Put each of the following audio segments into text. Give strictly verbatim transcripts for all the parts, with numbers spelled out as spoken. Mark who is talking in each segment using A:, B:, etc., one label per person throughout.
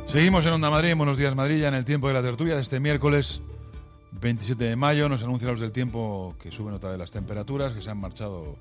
A: Seguimos en Onda Madrid, en Buenos Días Madrid, ya en el tiempo de la tertulia de este miércoles veintisiete de mayo. Nos anuncian los del tiempo que suben otra vez las temperaturas, que se han marchado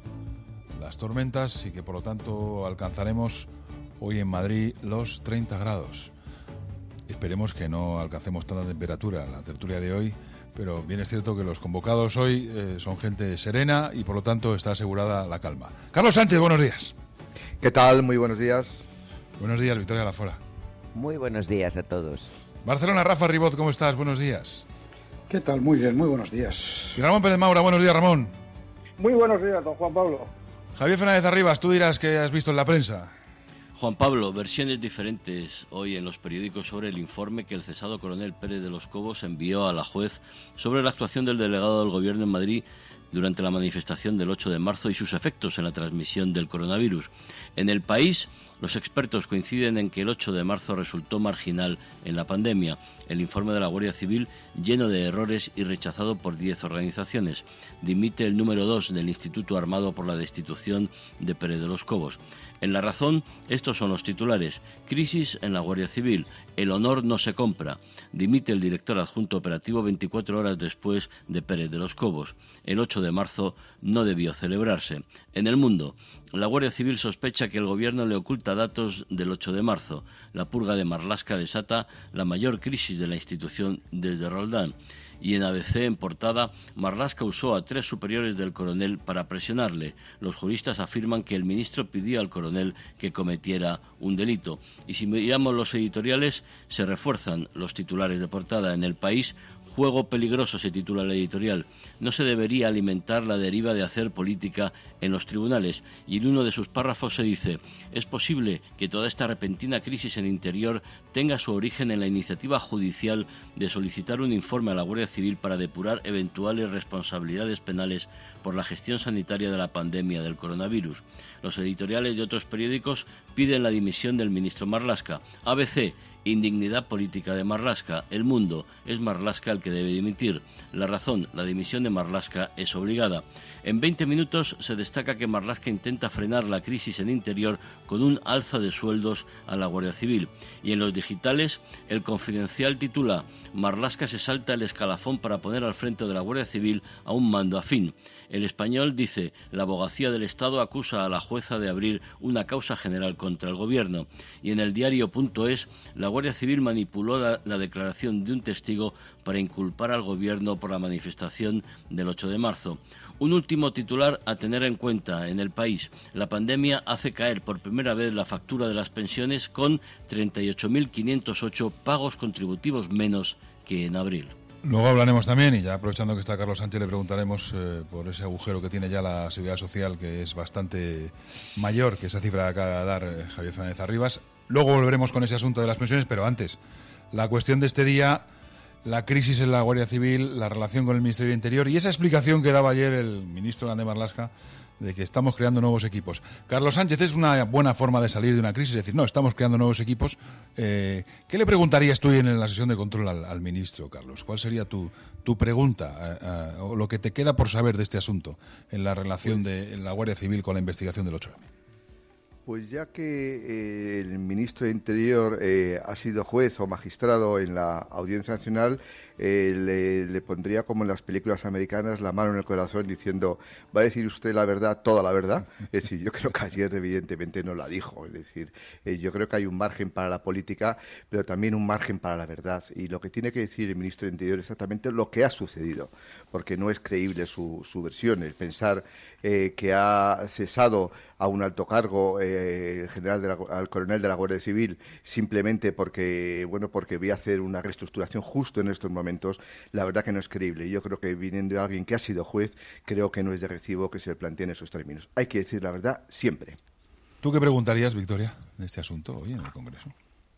A: las tormentas y que por lo tanto alcanzaremos hoy en Madrid los treinta grados. Esperemos que no alcancemos tanta temperatura en la tertulia de hoy, pero bien es cierto que los convocados hoy eh, son gente serena y por lo tanto está asegurada la calma. Carlos Sánchez, buenos días.
B: ¿Qué tal? Muy buenos días.
A: Buenos días, Victoria Lafora.
C: Muy buenos días a todos.
A: Barcelona, Rafa Ribot, ¿cómo estás? Buenos días.
D: ¿Qué tal? Muy bien, muy buenos días.
A: Y Ramón Pérez Maura, buenos días, Ramón.
E: Muy buenos días, don Juan Pablo.
A: Javier Fernández Arribas, tú dirás que has visto en la prensa.
F: Juan Pablo, versiones diferentes hoy en los periódicos sobre el informe que el cesado coronel Pérez de los Cobos envió a la juez sobre la actuación del delegado del Gobierno en Madrid durante la manifestación del ocho de marzo y sus efectos en la transmisión del coronavirus. En el país, los expertos coinciden en que el ocho de marzo resultó marginal en la pandemia. El informe de la Guardia Civil, lleno de errores y rechazado por diez organizaciones. Dimite el número dos del Instituto Armado por la destitución de Pérez de los Cobos. En La Razón, estos son los titulares. Crisis en la Guardia Civil. El honor no se compra. Dimite el director adjunto operativo veinticuatro horas después de Pérez de los Cobos. El ocho de marzo no debió celebrarse. En El Mundo, la Guardia Civil sospecha que el gobierno le oculta datos del ocho de marzo. La purga de Marlaska desata la mayor crisis de la institución desde Roldán. Y en A B C, en portada, Marlaska usó a tres superiores del coronel para presionarle. Los juristas afirman que el ministro pidió al coronel que cometiera un delito. Y si miramos los editoriales, se refuerzan los titulares de portada. En El País, Juego peligroso se titula la editorial. No se debería alimentar la deriva de hacer política en los tribunales. Y en uno de sus párrafos se dice: es posible que toda esta repentina crisis en Interior tenga su origen en la iniciativa judicial de solicitar un informe a la Guardia Civil para depurar eventuales responsabilidades penales por la gestión sanitaria de la pandemia del coronavirus. Los editoriales de otros periódicos piden la dimisión del ministro Marlaska. A B C: indignidad política de Marlaska. El Mundo: es Marlaska el que debe dimitir. La Razón: la dimisión de Marlaska es obligada. En veinte minutos se destaca que Marlaska intenta frenar la crisis en Interior con un alza de sueldos a la Guardia Civil. Y en los digitales, El Confidencial titula: Marlaska se salta el escalafón para poner al frente de la Guardia Civil a un mando afín. El Español dice: la abogacía del Estado acusa a la jueza de abrir una causa general contra el gobierno. Y en el diario.es, la Guardia Civil manipuló la, la declaración de un testigo para inculpar al gobierno por la manifestación del ocho de marzo. Un último titular a tener en cuenta en El País: la pandemia hace caer por primera vez la factura de las pensiones con treinta y ocho mil quinientos ocho pagos contributivos menos que en abril.
A: Luego hablaremos también, y ya aprovechando que está Carlos Sánchez, le preguntaremos eh, por ese agujero que tiene ya la Seguridad Social, que es bastante mayor que esa cifra que acaba de dar eh, Javier Fernández Arribas. Luego volveremos con ese asunto de las pensiones, pero antes, la cuestión de este día, la crisis en la Guardia Civil, la relación con el Ministerio del Interior y esa explicación que daba ayer el ministro Lander Marlaska de que estamos creando nuevos equipos. Carlos Sánchez, es una buena forma de salir de una crisis, es decir, no, estamos creando nuevos equipos. Eh, ¿Qué le preguntarías tú en la sesión de control al, al ministro, Carlos? ¿Cuál sería tu, tu pregunta eh, eh, o lo que te queda por saber de este asunto en la relación de la Guardia Civil con la investigación del ocho eme?
B: Pues ya que eh, el ministro de Interior eh, ha sido juez o magistrado en la Audiencia Nacional, eh, le, le pondría, como en las películas americanas, la mano en el corazón diciendo: ¿va a decir usted la verdad, toda la verdad? Es decir, yo creo que ayer evidentemente no la dijo. Es decir, eh, yo creo que hay un margen para la política, pero también un margen para la verdad. Y lo que tiene que decir el ministro de Interior es exactamente lo que ha sucedido, porque no es creíble su, su versión. El pensar eh, que ha cesado a un alto cargo, eh, el general de la, al coronel de la Guardia Civil, simplemente porque, bueno, porque voy a hacer una reestructuración justo en estos momentos, la verdad que no es creíble. Yo creo que viniendo de alguien que ha sido juez, creo que no es de recibo que se planteen esos términos. Hay que decir la verdad siempre.
A: ¿Tú qué preguntarías, Victoria, de este asunto hoy en el Congreso?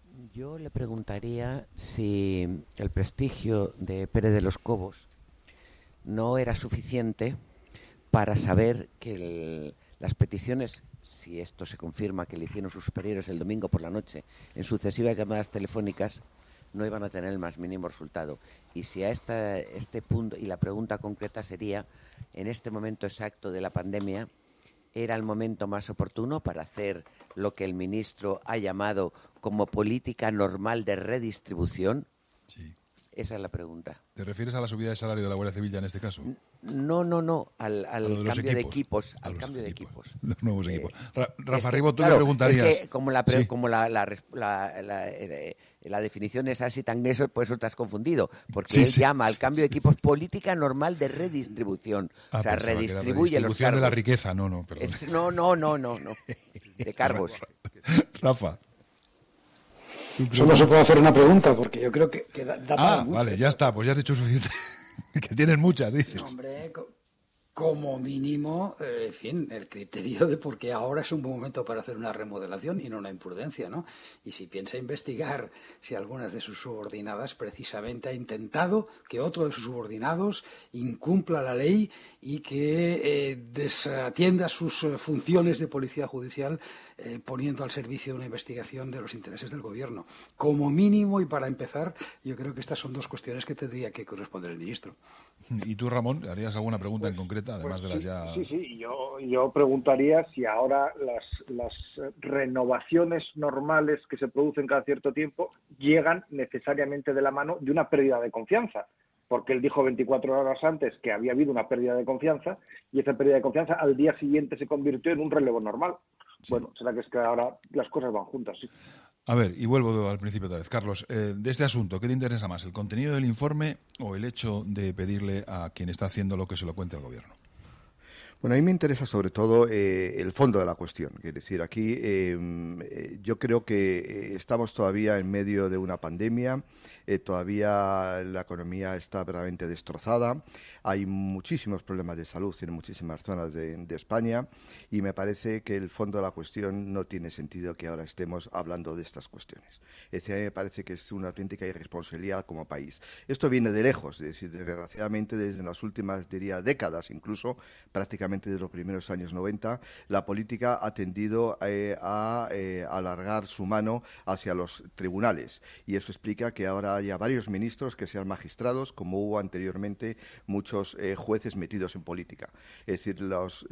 C: Yo le preguntaría si el prestigio de Pérez de los Cobos no era suficiente para saber que el, las peticiones, si esto se confirma que le hicieron sus superiores el domingo por la noche, en sucesivas llamadas telefónicas, no iban a tener el más mínimo resultado. Y si a esta, este punto, y la pregunta concreta sería, en este momento exacto de la pandemia, era el momento más oportuno para hacer lo que el ministro ha llamado como política normal de redistribución?
A: Sí.
C: Esa es la pregunta.
A: ¿Te refieres a la subida de salario de la Guardia Civil ya en este caso?
C: No, no, no, al, al
A: de
C: cambio
A: equipos,
C: de equipos. Al
A: los
C: cambio
A: equipos,
C: de equipos.
A: Los nuevos
C: Eh,
A: equipos. Ra Rafa
C: es
A: Ribó,
C: que,
A: tú
C: claro,
A: le preguntarías...
C: Es que como la, pre
A: sí.
C: como la, la, la, la, eh, la definición es así tan eso, por eso te has confundido. Porque
A: sí,
C: él
A: sí,
C: llama al cambio
A: sí,
C: de equipos
A: sí.
C: política normal de redistribución.
A: Ah,
C: o sea, redistribuye los cargos.
A: de la riqueza, no, no, perdón.
C: Es, no, no, no, no, no. De cargos.
A: Rafa.
D: Solo se puede hacer una pregunta, porque yo creo que, que da, da para
A: Ah,
D: mucho.
A: vale, ya está, pues ya has dicho suficiente. Que tienes muchas, dices.
D: No, hombre, co como mínimo, eh, en fin, el criterio de por qué ahora es un buen momento para hacer una remodelación y no una imprudencia, ¿no? Y si piensa investigar si algunas de sus subordinadas precisamente ha intentado que otro de sus subordinados incumpla la ley y que eh, desatienda sus eh, funciones de policía judicial eh, poniendo al servicio de una investigación de los intereses del gobierno. Como mínimo, y para empezar, yo creo que estas son dos cuestiones que tendría que corresponder el ministro.
A: ¿Y tú, Ramón, harías alguna pregunta pues, en concreta, además
E: pues
A: de las
E: sí,
A: ya...?
E: Sí, sí, yo, yo preguntaría si ahora las, las renovaciones normales que se producen cada cierto tiempo llegan necesariamente de la mano de una pérdida de confianza. Porque él dijo veinticuatro horas antes que había habido una pérdida de confianza y esa pérdida de confianza al día siguiente se convirtió en un relevo normal. Sí. Bueno, será que es que ahora las cosas van juntas, sí.
A: A ver, y vuelvo al principio otra vez. Carlos, eh, de este asunto, ¿qué te interesa más, el contenido del informe o el hecho de pedirle a quien está haciendo lo que se lo cuente al gobierno?
B: Bueno, a mí me interesa sobre todo eh, el fondo de la cuestión. Es decir, aquí eh, yo creo que estamos todavía en medio de una pandemia, eh, todavía la economía está verdaderamente destrozada, hay muchísimos problemas de salud en muchísimas zonas de, de España y me parece que el fondo de la cuestión no tiene sentido que ahora estemos hablando de estas cuestiones. Es decir, a mí me parece que es una auténtica irresponsabilidad como país. Esto viene de lejos, es decir, desgraciadamente desde las últimas, diría, décadas incluso, prácticamente de los primeros años noventa, la política ha tendido eh, a eh, alargar su mano hacia los tribunales y eso explica que ahora haya varios ministros que sean magistrados, como hubo anteriormente muchos eh, jueces metidos en política. Es decir, los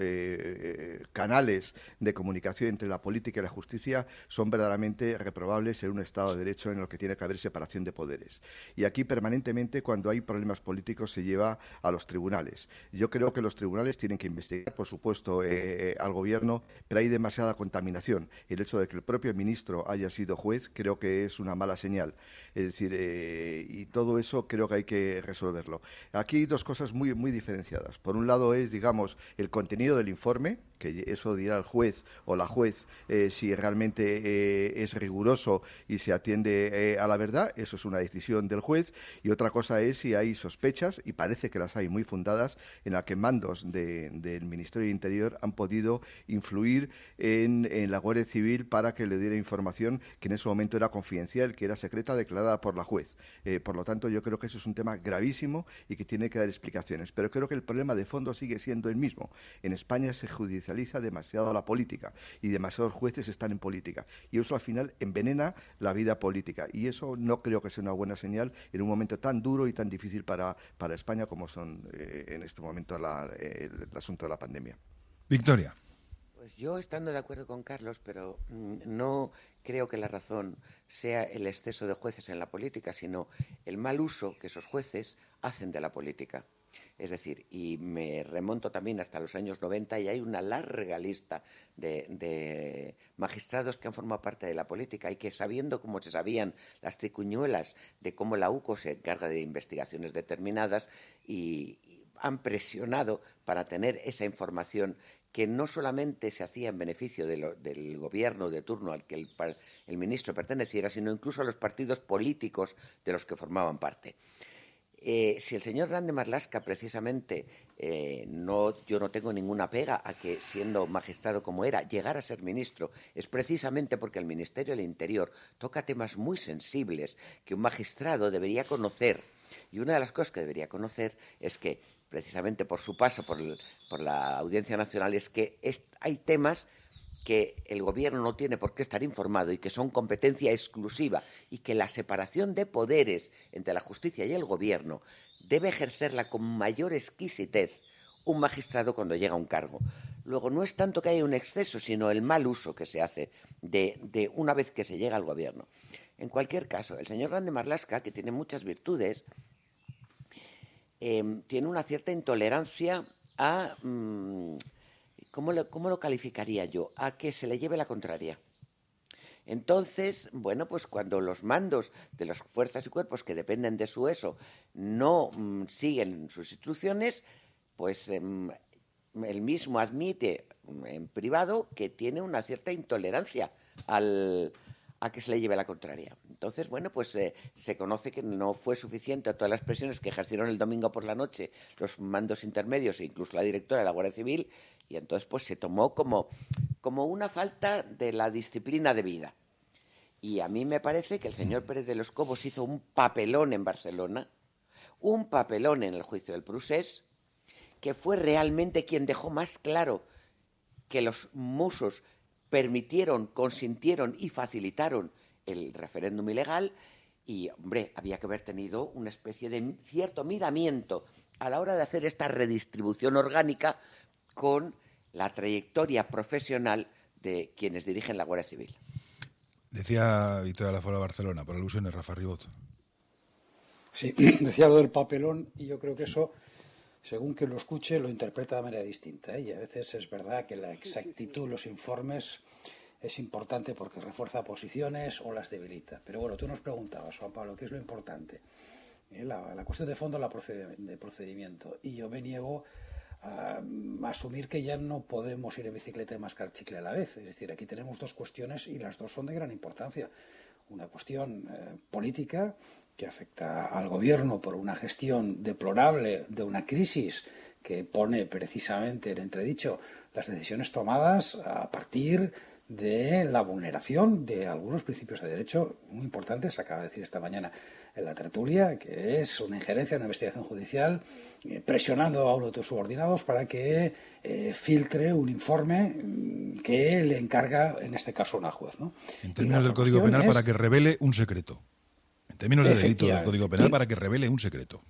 B: eh, canales de comunicación entre la política y la justicia son verdaderamente reprobables en un Estado de Derecho en el que tiene que haber separación de poderes. Y aquí permanentemente, cuando hay problemas políticos, se lleva a los tribunales. Yo creo que los tribunales tienen que investigar, por supuesto, eh, al gobierno, pero hay demasiada contaminación. El hecho de que el propio ministro haya sido juez creo que es una mala señal. Es decir, eh, y todo eso creo que hay que resolverlo. Aquí hay dos cosas muy, muy diferenciadas. Por un lado es, digamos, el contenido del informe, que eso dirá el juez o la juez eh, si realmente eh, es riguroso y se atiende eh, a la verdad. Eso es una decisión del juez. Y otra cosa es si hay sospechas, y parece que las hay muy fundadas, en la que mandos de, del Ministerio de Interior han podido influir en, en la Guardia Civil para que le diera información que en ese momento era confidencial, que era secreta, declarada por la juez. Eh, por lo tanto, yo creo que eso es un tema gravísimo y que tiene que dar explicaciones. Pero creo que el problema de fondo sigue siendo el mismo. En España se judicializa demasiado la política y demasiados jueces están en política. Y eso al final envenena la vida política. Y eso no creo que sea una buena señal en un momento tan duro y tan difícil para, para España como son eh, en este momento la, el, el asunto de la pandemia.
A: Victoria.
C: Pues yo estando de acuerdo con Carlos, pero mmm, no creo que la razón sea el exceso de jueces en la política, sino el mal uso que esos jueces hacen de la política. Es decir, y me remonto también hasta los años noventa y hay una larga lista de, de magistrados que han formado parte de la política y que, sabiendo cómo se sabían las tricuñuelas de cómo la U C O se encarga de investigaciones determinadas y, y han presionado para tener esa información que no solamente se hacía en beneficio de lo, del gobierno de turno al que el, el ministro perteneciera, sino incluso a los partidos políticos de los que formaban parte. Eh, si el señor Grande Marlaska, precisamente, eh, no, yo no tengo ninguna pega a que, siendo magistrado como era, llegara a ser ministro, es precisamente porque el Ministerio del Interior toca temas muy sensibles que un magistrado debería conocer. Y una de las cosas que debería conocer es que, precisamente por su paso por, el, por la Audiencia Nacional, es que es, hay temas que el gobierno no tiene por qué estar informado y que son competencia exclusiva y que la separación de poderes entre la justicia y el gobierno debe ejercerla con mayor exquisitez un magistrado cuando llega a un cargo. Luego, no es tanto que haya un exceso, sino el mal uso que se hace de, de una vez que se llega al gobierno. En cualquier caso, el señor Grande Marlaska, que tiene muchas virtudes, eh, tiene una cierta intolerancia a... Mmm, ¿cómo, lo, ¿Cómo lo calificaría yo? A que se le lleve la contraria. Entonces, bueno, pues cuando los mandos de las fuerzas y cuerpos que dependen de su eso no mmm, siguen sus instrucciones, pues... Eh, él mismo admite en privado que tiene una cierta intolerancia al, a que se le lleve la contraria. Entonces, bueno, pues eh, se conoce que no fue suficiente a todas las presiones que ejercieron el domingo por la noche los mandos intermedios e incluso la directora de la Guardia Civil, y entonces pues se tomó como, como una falta de la disciplina debida. Y a mí me parece que el señor Pérez de los Cobos hizo un papelón en Barcelona, un papelón en el juicio del Procés, que fue realmente quien dejó más claro que los musos permitieron, consintieron y facilitaron el referéndum ilegal. Y, hombre, había que haber tenido una especie de cierto miramiento a la hora de hacer esta redistribución orgánica con la trayectoria profesional de quienes dirigen la Guardia Civil.
A: Decía Victoria Lafora de Barcelona, por alusiones, Rafa Ribot.
D: Sí, decía lo del papelón, y yo creo que eso, según que lo escuche, lo interpreta de manera distinta, ¿eh? Y a veces es verdad que la exactitud de los informes es importante porque refuerza posiciones o las debilita. Pero bueno, tú nos preguntabas, Juan Pablo, ¿qué es lo importante? ¿Eh? La, la cuestión de fondo es la proced- de procedimiento. Y yo me niego a, a asumir que ya no podemos ir en bicicleta y mascar chicle a la vez. Es decir, aquí tenemos dos cuestiones y las dos son de gran importancia. Una cuestión eh, política, que afecta al gobierno por una gestión deplorable de una crisis que pone precisamente en entredicho las decisiones tomadas a partir de la vulneración de algunos principios de derecho muy importantes, se acaba de decir esta mañana en la tertulia, que es una injerencia en la investigación judicial, eh, presionando a uno de tus subordinados para que eh, filtre un informe que le encarga, en este caso, una juez, ¿no?
A: En términos del Código Penal, es... para que revele un secreto. En términos de delito del Código Penal, para que revele un secreto.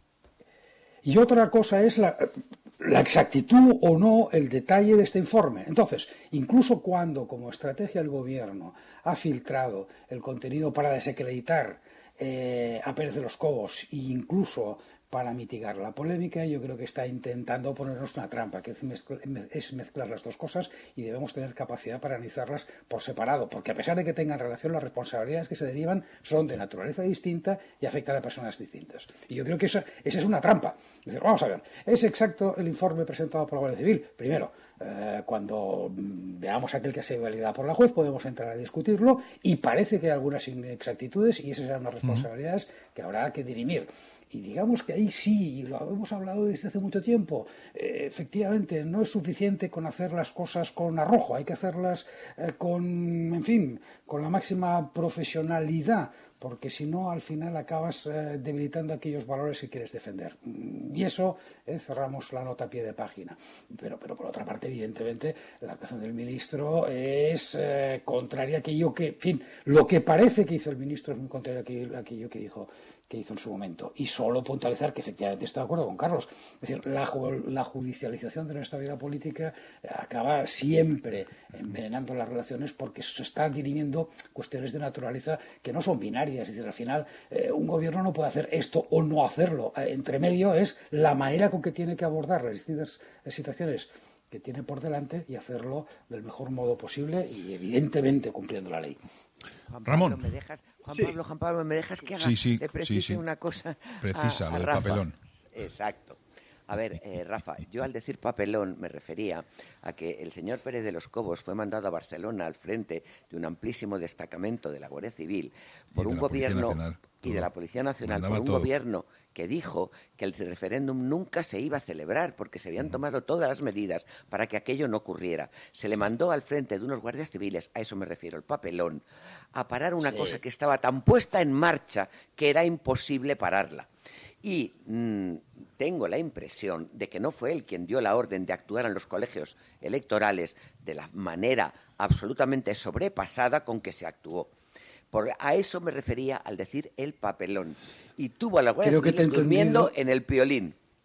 D: Y otra cosa es la, la exactitud o no, el detalle de este informe. Entonces, incluso cuando, como estrategia, el Gobierno ha filtrado el contenido para desacreditar eh, a Pérez de los Cobos e incluso para mitigar la polémica, yo creo que está intentando ponernos una trampa, que es mezclar, es mezclar las dos cosas, y debemos tener capacidad para analizarlas por separado, porque a pesar de que tengan relación, las responsabilidades que se derivan son de naturaleza distinta y afectan a personas distintas. Y yo creo que esa, esa es una trampa. Es decir, vamos a ver, ¿es exacto el informe presentado por la Guardia Civil? Primero, eh, cuando veamos aquel que ha sido validado por la juez, podemos entrar a discutirlo, y parece que hay algunas inexactitudes, y esas serán las responsabilidades uh-huh. que habrá que dirimir. Y digamos que ahí sí, y lo hemos hablado desde hace mucho tiempo, eh, efectivamente no es suficiente con hacer las cosas con arrojo, hay que hacerlas eh, con, en fin, con la máxima profesionalidad, porque si no al final acabas eh, debilitando aquellos valores que quieres defender. Y eso, eh, cerramos la nota a pie de página. Pero, pero por otra parte, evidentemente, la actuación del ministro es eh, contraria a aquello que, en fin, lo que parece que hizo el ministro es muy contrario a aquello, a aquello que dijo que hizo en su momento. Y solo puntualizar que efectivamente estoy de acuerdo con Carlos. Es decir, la, la judicialización de nuestra vida política acaba siempre envenenando las relaciones, porque se está dirimiendo cuestiones de naturaleza que no son binarias. Es decir, al final eh, un gobierno no puede hacer esto o no hacerlo. Eh, entre medio es la manera con que tiene que abordar las distintas situaciones que tiene por delante y hacerlo del mejor modo posible y evidentemente cumpliendo la ley.
C: Juan
A: Ramón.
C: Pablo, ¿me dejas, Juan
E: sí.
C: Pablo, Juan Pablo, ¿me dejas que haga,
A: sí, sí,
C: le precise
A: sí, sí.
C: una cosa?
A: Precisa,
C: a,
A: lo
C: a
A: del
C: Rafa.
A: papelón.
C: Exacto. A ver, eh, Rafa, yo al decir papelón me refería a que el señor Pérez de los Cobos fue mandado a Barcelona al frente de un amplísimo destacamento de la Guardia Civil por un gobierno
A: Nacional,
C: y de la Policía Nacional, por un
A: todo.
C: gobierno que dijo que el referéndum nunca se iba a celebrar porque se habían tomado todas las medidas para que aquello no ocurriera. Se le mandó al frente de unos guardias civiles, a eso me refiero, el papelón, a parar una sí. cosa que estaba tan puesta en marcha que era imposible pararla. Y mmm, tengo la impresión de que no fue él quien dio la orden de actuar en los colegios electorales de la manera absolutamente sobrepasada con que se actuó. Por, a eso me refería al decir el papelón. Y tuvo a la Guardia Civil durmiendo en el piolín.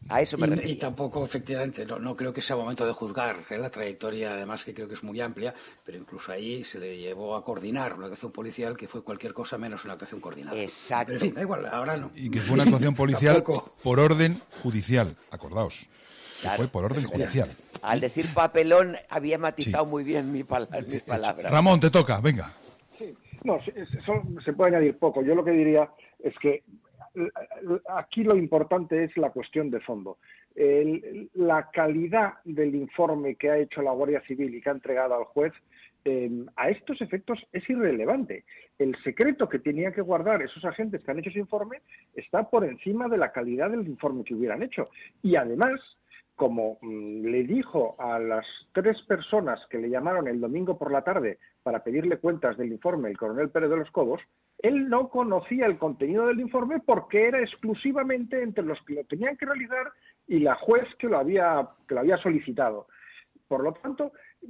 C: A eso me
D: y,
C: refería.
D: y tampoco, efectivamente, no, no creo que sea momento de juzgar ¿eh? la trayectoria, además que creo que es muy amplia, pero incluso ahí se le llevó a coordinar una actuación policial que fue cualquier cosa menos una actuación coordinada.
C: Exacto.
D: Pero en fin, da igual, ahora no.
A: Y que fue una actuación policial por orden judicial, acordaos.
C: Claro,
A: que fue por orden judicial.
C: Al decir papelón había matizado sí. muy bien mi pala mis palabras.
A: Ramón, te toca, venga.
E: Sí. No, eso se puede añadir poco. Yo lo que diría es que aquí lo importante es la cuestión de fondo. El, la calidad del informe que ha hecho la Guardia Civil y que ha entregado al juez, eh, a estos efectos es irrelevante. El secreto que tenían que guardar esos agentes que han hecho ese informe está por encima de la calidad del informe que hubieran hecho. Y además, como mmm, le dijo a las tres personas que le llamaron el domingo por la tarde para pedirle cuentas del informe el coronel Pérez de los Cobos, él no conocía el contenido del informe porque era exclusivamente entre los que lo tenían que realizar y la juez que lo había, que lo había solicitado. Por lo tanto,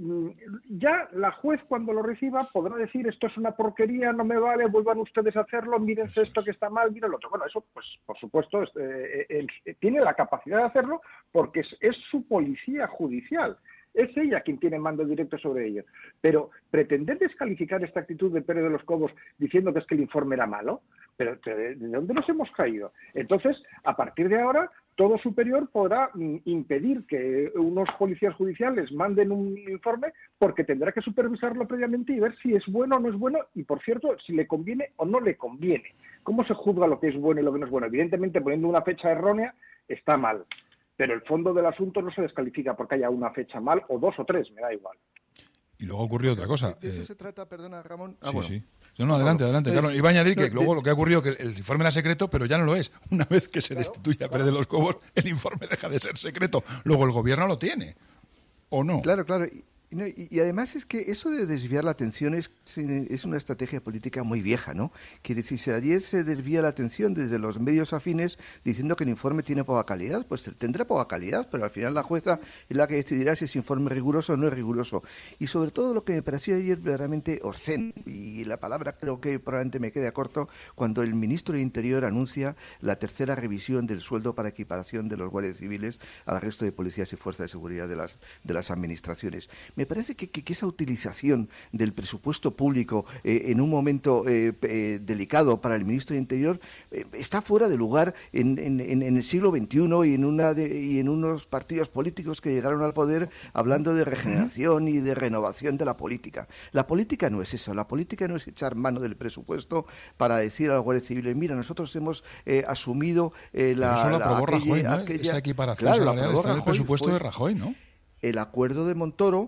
E: ya la juez cuando lo reciba podrá decir esto es una porquería, no me vale, vuelvan ustedes a hacerlo, mírense esto que está mal, miren lo otro. Bueno, eso pues por supuesto es, eh, él tiene la capacidad de hacerlo porque es, es su policía judicial. Es ella quien tiene mando directo sobre ello. Pero pretender descalificar esta actitud de Pérez de los Cobos diciendo que es que el informe era malo, pero ¿de dónde nos hemos caído? Entonces, a partir de ahora, todo superior podrá impedir que unos policías judiciales manden un informe porque tendrá que supervisarlo previamente y ver si es bueno o no es bueno y, por cierto, si le conviene o no le conviene. ¿Cómo se juzga lo que es bueno y lo que no es bueno? Evidentemente, poniendo una fecha errónea está mal. Pero el fondo del asunto no se descalifica porque haya una fecha mal o dos o tres, me da igual.
A: Y luego ocurrió otra cosa.
B: ¿De eso
A: eh,
B: se trata, perdona, Ramón?
A: Ah, sí, bueno. sí. No, no, adelante, adelante, Carlos. Iba a añadir que luego lo que ha ocurrido que el informe era secreto, pero ya no lo es. Una vez que se destituye a Pérez de los Cobos, el informe deja de ser secreto. Luego el gobierno lo tiene, ¿o no?
B: Claro, claro. Y, y además es que eso de desviar la atención es, es una estrategia política muy vieja, ¿no? Quiere decir, si ayer se desvía la atención desde los medios afines diciendo que el informe tiene poca calidad, pues tendrá poca calidad, pero al final la jueza es la que decidirá si ese informe es riguroso o no es riguroso. Y sobre todo lo que me pareció ayer verdaderamente obsceno, y la palabra creo que probablemente me quede corto, cuando el ministro de Interior anuncia la tercera revisión del sueldo para equiparación de los guardias civiles al resto de policías y fuerzas de seguridad de las, de las administraciones. Me parece que, que, que esa utilización del presupuesto público eh, en un momento eh, eh, delicado para el ministro de Interior eh, está fuera de lugar en, en, en el siglo veintiuno y en, una de, y en unos partidos políticos que llegaron al poder hablando de regeneración y de renovación de la política. La política no es eso, la política no es echar mano del presupuesto para decir a la Guardia Civil, mira, nosotros hemos eh, asumido eh, la...
A: Pero eso lo aprobó
B: la,
A: Rajoy, ¿no?
B: aquella,
A: Esa equiparación
B: claro,
A: salarial está en el
B: Rajoy,
A: presupuesto
B: fue,
A: de Rajoy, ¿no?
B: El acuerdo de Montoro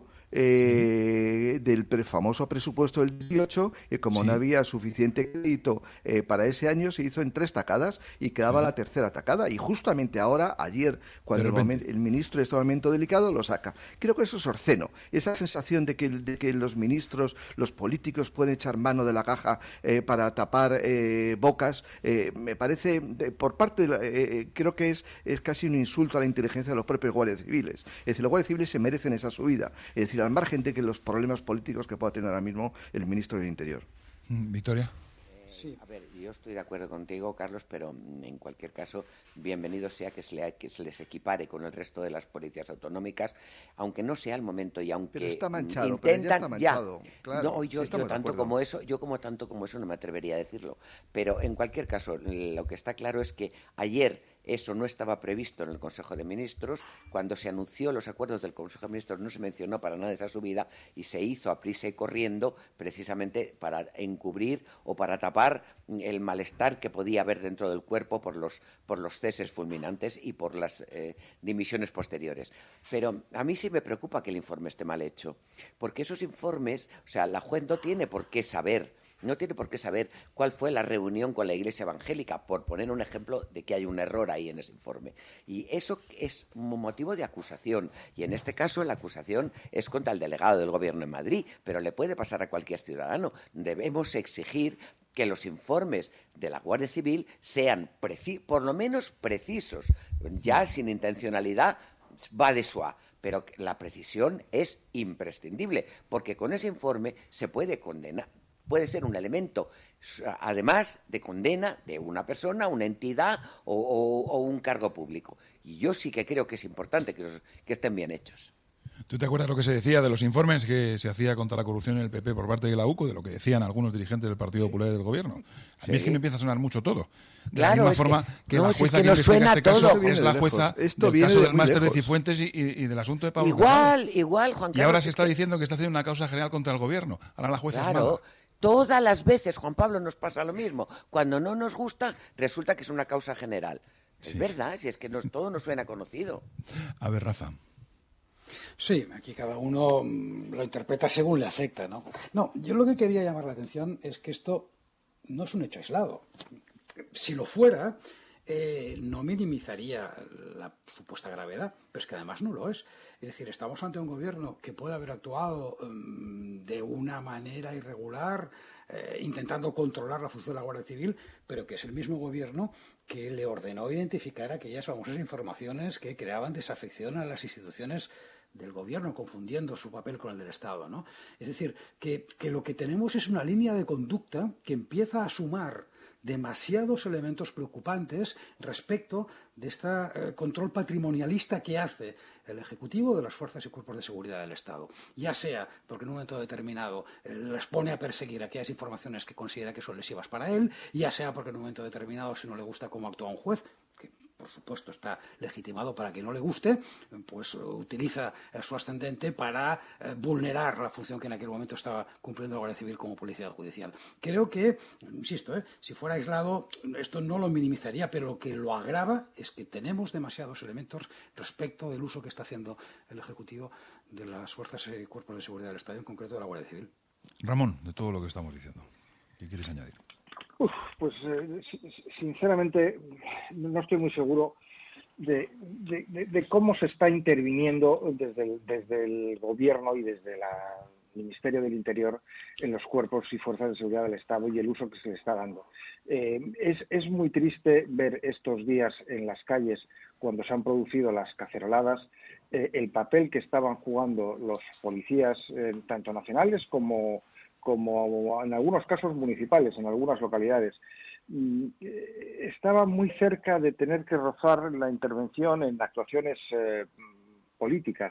B: eh, sí. del pre famoso presupuesto del dieciocho, y como sí. no había suficiente crédito eh, para ese año, se hizo en tres tacadas y quedaba sí. la tercera tacada. Y justamente ahora, ayer, cuando el, momento, el ministro está en un momento delicado, lo saca. Creo que eso es obsceno. Esa sensación de que, de que los ministros, los políticos pueden echar mano de la caja eh, para tapar eh, bocas, eh, me parece, de, por parte, de la, eh, creo que es, es casi un insulto a la inteligencia de los propios guardias civiles. Es decir, los guardias civiles se merecen esa subida. Es decir, al margen de que los problemas políticos que pueda tener ahora mismo el ministro del Interior.
A: Victoria.
C: Eh, sí. A ver, yo estoy de acuerdo contigo, Carlos, pero en cualquier caso, bienvenido sea que se, le, que se les equipare con el resto de las policías autonómicas, aunque no sea el momento y aunque
B: pero está manchado,
C: intentan,
B: pero ya está manchado.
C: Ya,
B: claro,
C: no, yo,
B: sí
C: yo tanto como eso, yo como tanto como eso no me atrevería a decirlo. Pero en cualquier caso, lo que está claro es que ayer eso no estaba previsto en el Consejo de Ministros. Cuando se anunció los acuerdos del Consejo de Ministros no se mencionó para nada esa subida y se hizo a prisa y corriendo precisamente para encubrir o para tapar el malestar que podía haber dentro del cuerpo por los, por los ceses fulminantes y por las eh, dimisiones posteriores. Pero a mí sí me preocupa que el informe esté mal hecho, porque esos informes, o sea, la juez no tiene por qué saber No tiene por qué saber cuál fue la reunión con la Iglesia Evangélica, por poner un ejemplo de que hay un error ahí en ese informe. Y eso es un motivo de acusación. Y en este caso la acusación es contra el delegado del Gobierno en Madrid, pero le puede pasar a cualquier ciudadano. Debemos exigir que los informes de la Guardia Civil sean, preci- por lo menos, precisos. Ya sin intencionalidad va de suá. Pero la precisión es imprescindible, porque con ese informe se puede condenar, puede ser un elemento, además de condena de una persona, una entidad o, o, o un cargo público. Y yo sí que creo que es importante que, los, que estén bien hechos.
A: ¿Tú te acuerdas lo que se decía de los informes que se hacía contra la corrupción en el P P por parte de la U C O, de lo que decían algunos dirigentes del Partido Popular y del Gobierno? A mí sí. es que me empieza a sonar mucho todo. De
C: claro,
A: la misma forma que,
C: que no,
A: la jueza
C: es que,
A: que investiga este
C: todo.
A: caso es la jueza Esto del caso del máster de Cifuentes y, y, y del asunto de Pablo
C: Igual,
A: Casado.
C: igual, Juan Carlos.
A: Y ahora se está diciendo que está haciendo una causa general contra el Gobierno. Ahora la jueza
C: claro.
A: es mala.
C: Todas las veces, Juan Pablo, nos pasa lo mismo. Cuando no nos gusta, resulta que es una causa general. Sí. Es verdad, si es que nos, todo nos suena conocido.
A: A ver, Rafa.
D: Sí, aquí cada uno lo interpreta según le afecta, ¿no? No, yo lo que quería llamar la atención es que esto no es un hecho aislado. Si lo fuera, eh, no minimizaría la supuesta gravedad, pero es que además no lo es. Es decir, estamos ante un gobierno que puede haber actuado um, de una manera irregular, eh, intentando controlar la función de la Guardia Civil, pero que es el mismo gobierno que le ordenó identificar aquellas famosas informaciones que creaban desafección a las instituciones del gobierno, confundiendo su papel con el del Estado, ¿no? Es decir, que, que lo que tenemos es una línea de conducta que empieza a sumar demasiados elementos preocupantes respecto de este eh, control patrimonialista que hace el Ejecutivo de las fuerzas y cuerpos de seguridad del Estado, ya sea porque en un momento determinado eh, les pone a perseguir aquellas informaciones que considera que son lesivas para él, ya sea porque en un momento determinado, si no le gusta cómo actúa un juez, que por supuesto está legitimado para que no le guste, pues utiliza su ascendente para eh, vulnerar la función que en aquel momento estaba cumpliendo la Guardia Civil como policía judicial. Creo que, insisto, eh, si fuera aislado, esto no lo minimizaría, pero lo que lo agrava es que tenemos demasiados elementos respecto del uso que está haciendo el Ejecutivo de las fuerzas y cuerpos de seguridad del Estado, en concreto de la Guardia Civil.
A: Ramón, de todo lo que estamos diciendo, ¿qué quieres añadir?
E: Uf, pues eh, sinceramente no estoy muy seguro de, de, de, de cómo se está interviniendo desde el, desde el Gobierno y desde el Ministerio del Interior en los cuerpos y fuerzas de seguridad del Estado y el uso que se le está dando. Eh, es, es muy triste ver estos días en las calles, cuando se han producido las caceroladas, eh, el papel que estaban jugando los policías, eh, tanto nacionales como como en algunos casos municipales, en algunas localidades. Estaba muy cerca de tener que rozar la intervención en actuaciones eh, políticas.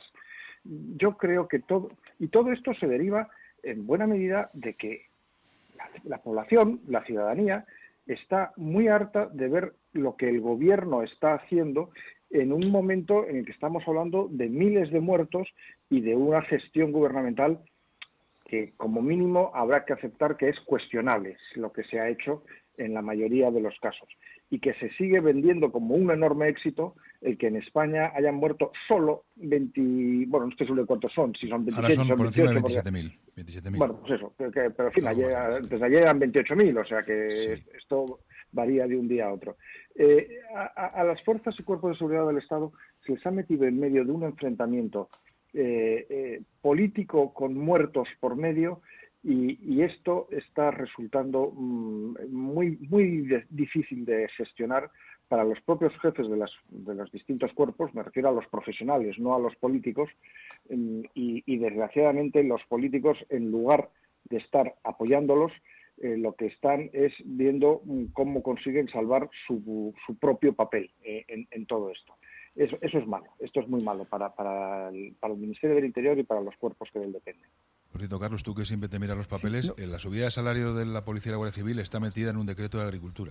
E: Yo creo que todo, y todo esto se deriva en buena medida de que la, la población, la ciudadanía, está muy harta de ver lo que el gobierno está haciendo en un momento en el que estamos hablando de miles de muertos y de una gestión gubernamental que como mínimo habrá que aceptar que es cuestionable lo que se ha hecho en la mayoría de los casos y que se sigue vendiendo como un enorme éxito el que en España hayan muerto solo veinte, bueno, no estoy seguro de cuántos son, si son veintiséis,
A: ahora son,
E: son
A: por encima de
E: veintiocho,
A: veintisiete mil.
E: Bueno, pues eso, que, que, pero en fin, ayer, antes de ayer eran veintiocho mil, o sea que sí. Esto varía de un día a otro. Eh, a, a las fuerzas y cuerpos de seguridad del Estado se les ha metido en medio de un enfrentamiento Eh, eh, político con muertos por medio y, y esto está resultando mmm, muy muy de, difícil de gestionar para los propios jefes de, las, de los distintos cuerpos, me refiero a los profesionales, no a los políticos, mmm, y, y desgraciadamente los políticos, en lugar de estar apoyándolos, eh, lo que están es viendo mmm, cómo consiguen salvar su, su propio papel eh, en, en todo esto. Eso, eso es malo, esto es muy malo para, para, el, para el Ministerio del Interior y para los cuerpos que de él dependen.
A: Por cierto, Carlos, tú que siempre te miras los papeles, sí, no. La subida de salario de la Policía y la Guardia Civil está metida en un decreto de Agricultura.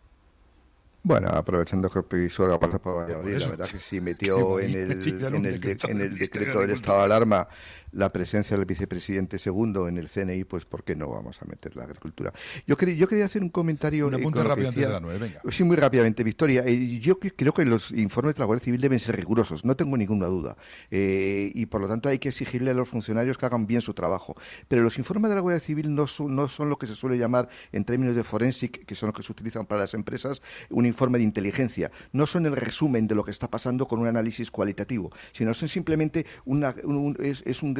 B: Bueno, aprovechando que Pisuerga pasa por Valladolid, la verdad que sí metió en el, en, el de, en el decreto del estado de alarma la presencia del vicepresidente segundo en el C N I, pues ¿por qué no vamos a meter la agricultura? Yo, quería, yo quería hacer un comentario...
A: Una punta rápida antes de la nueve, venga.
B: Sí, muy rápidamente, Victoria. Eh, yo creo que los informes de la Guardia Civil deben ser rigurosos, no tengo ninguna duda. Eh, y por lo tanto hay que exigirle a los funcionarios que hagan bien su trabajo. Pero los informes de la Guardia Civil no son, no son lo que se suele llamar, en términos de forensic, que son los que se utilizan para las empresas, un informe de inteligencia. No son el resumen de lo que está pasando con un análisis cualitativo, sino son simplemente una, un, es, es un gran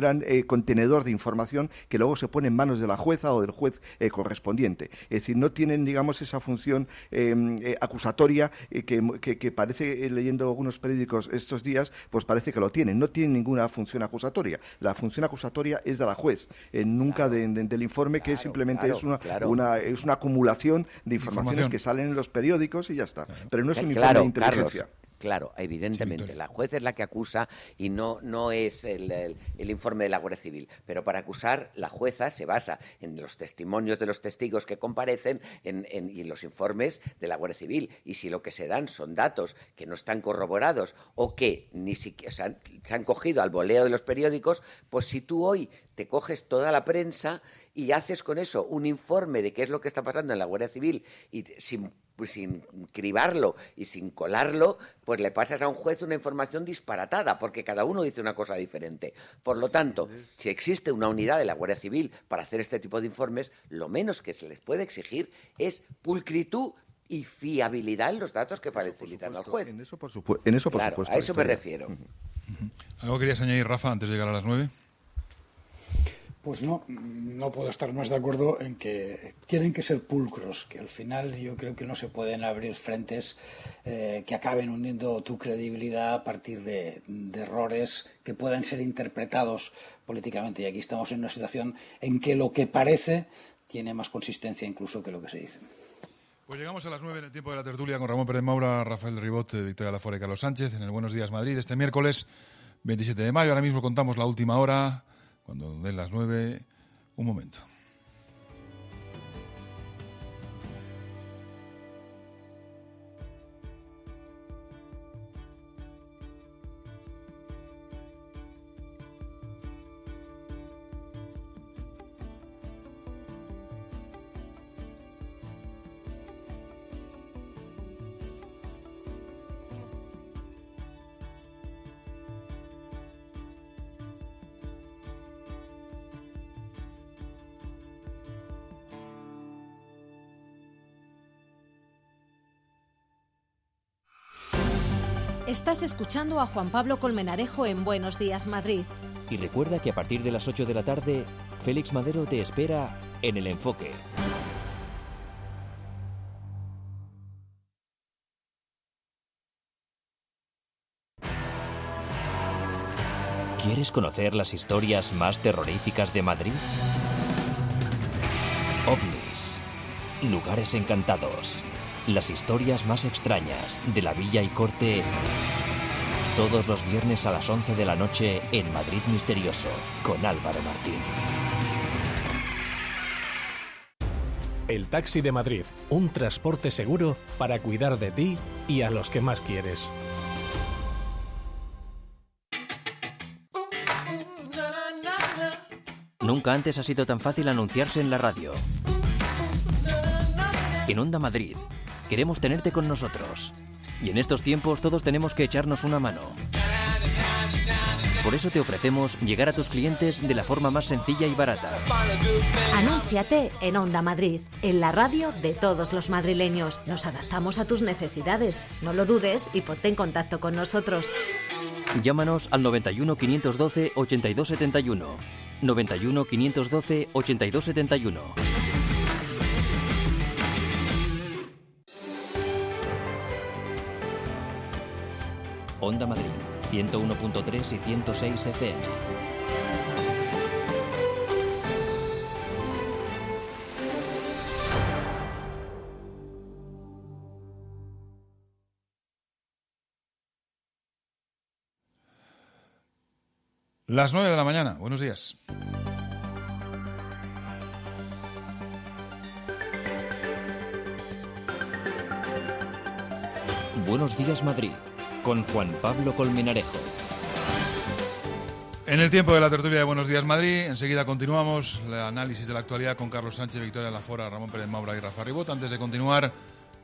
B: gran eh, contenedor de información que luego se pone en manos de la jueza o del juez eh, correspondiente. Es decir, no tienen, digamos, esa función eh, eh, acusatoria eh, que, que, que parece, eh, leyendo algunos periódicos estos días, pues parece que lo tienen. No tienen ninguna función acusatoria. La función acusatoria es de la juez, eh, nunca de, de, del informe, claro, que simplemente claro, es, una, claro. una, es una acumulación de informaciones Información. que salen en los periódicos y ya está. Claro. Pero no es un informe claro, de inteligencia.
C: Carlos. Claro, evidentemente, sí, la juez es la que acusa y no, no es el, el, el informe de la Guardia Civil. Pero para acusar, la jueza se basa en los testimonios de los testigos que comparecen en, en, y en los informes de la Guardia Civil. Y si lo que se dan son datos que no están corroborados o que ni siquiera se han, se han cogido al voleo de los periódicos, pues si tú hoy te coges toda la prensa y haces con eso un informe de qué es lo que está pasando en la Guardia Civil y sin, pues sin cribarlo y sin colarlo, pues le pasas a un juez una información disparatada, porque cada uno dice una cosa diferente. Por lo tanto, si existe una unidad de la Guardia Civil para hacer este tipo de informes, lo menos que se les puede exigir es pulcritud y fiabilidad en los datos que facilitan al juez.
B: En eso, por, supu- en eso, por
C: claro,
B: supuesto.
C: A eso me refiero.
A: Uh-huh. Uh-huh. ¿Algo querías añadir, Rafa, antes de llegar a las nueve?
D: Pues no, no puedo estar más de acuerdo en que tienen que ser pulcros, que al final yo creo que no se pueden abrir frentes eh, que acaben hundiendo tu credibilidad a partir de, de errores que puedan ser interpretados políticamente. Y aquí estamos en una situación en que lo que parece tiene más consistencia incluso que lo que se dice.
A: Pues llegamos a las nueve en el tiempo de la tertulia con Ramón Pérez Maura, Rafael Ribot, Victoria Lafora y Carlos Sánchez en el Buenos Días Madrid este miércoles veintisiete de mayo. Ahora mismo contamos la última hora. Cuando den las nueve, un momento.
G: Estás escuchando a Juan Pablo Colmenarejo en Buenos Días Madrid.
H: Y recuerda que a partir de las ocho de la tarde, Félix Madero te espera en El Enfoque. ¿Quieres conocer las historias más terroríficas de Madrid? OVNIs, lugares encantados, las historias más extrañas de la Villa y Corte, todos los viernes a las once de la noche en Madrid Misterioso, con Álvaro Martín.
I: El Taxi de Madrid, un transporte seguro para cuidar de ti y a los que más quieres.
H: Nunca antes ha sido tan fácil anunciarse en la radio. En Onda Madrid, queremos tenerte con nosotros. Y en estos tiempos todos tenemos que echarnos una mano. Por eso te ofrecemos llegar a tus clientes de la forma más sencilla y barata.
G: Anúnciate en Onda Madrid, en la radio de todos los madrileños. Nos adaptamos a tus necesidades. No lo dudes y ponte en contacto con nosotros.
H: Llámanos al noventa y uno, quinientos doce, ochenta y dos setenta y uno. noventa y uno, quinientos doce, ochenta y dos setenta y uno. Onda Madrid, ciento uno punto tres y ciento seis F M.
A: Las nueve de la mañana, buenos días.
H: Buenos días Madrid, con Juan Pablo Colmenarejo.
A: En el tiempo de la tertulia de Buenos Días Madrid, enseguida continuamos el análisis de la actualidad con Carlos Sánchez, Victoria Lafora, Ramón Pérez Maura y Rafa Ribot. Antes de continuar,